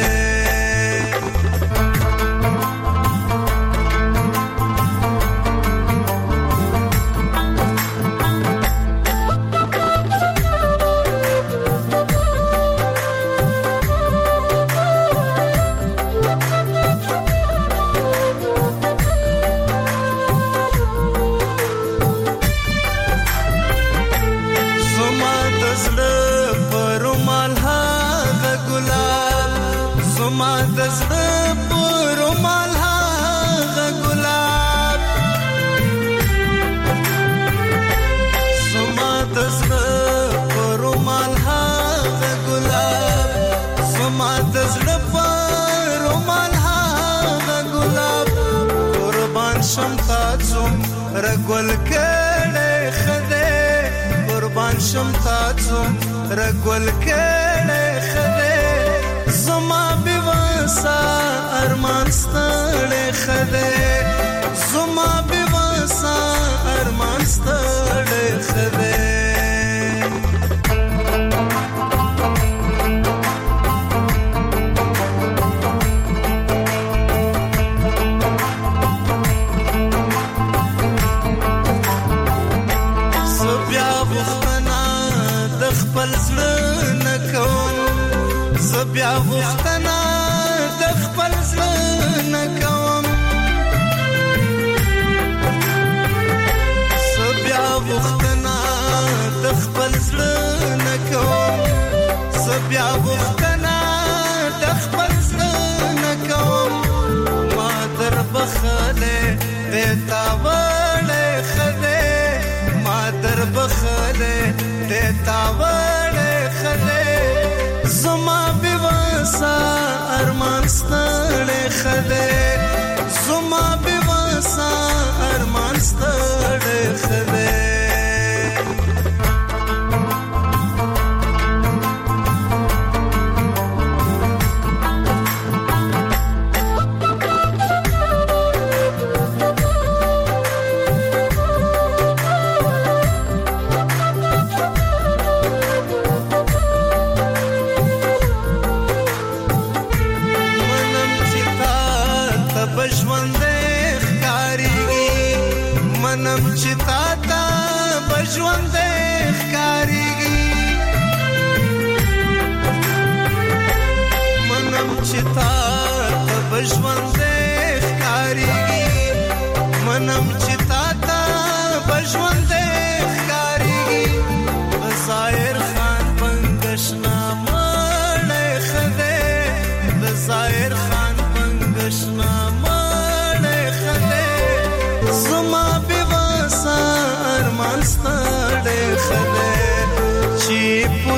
رګول کړه خده قربان شم تاسو رګول کړه خده زما بواسا ارمان ستړې خده زما بواسا ارمان ستړې خده بیا وختنا د خپل ځل نه کوم بیا وختنا د خپل ځل نه کوم بیا وختنا د خپل ځل نه کوم ما در بخله دیتا وړه خده ما در بخله دیتا وړه خده زما بواسا ارمان ستړې خده زما بواسا ارمان ستړې خده منم چې تا ته بژوند ښکاریږي منم چې تا ته بژوند ښکاریږي منم چې تا ته بژوند ښکاریږي ظاهر خان پنګشنا مړ خده ظاهر خان پنګشنا مړ خده زما بے واسه ارمان ستړ خده چې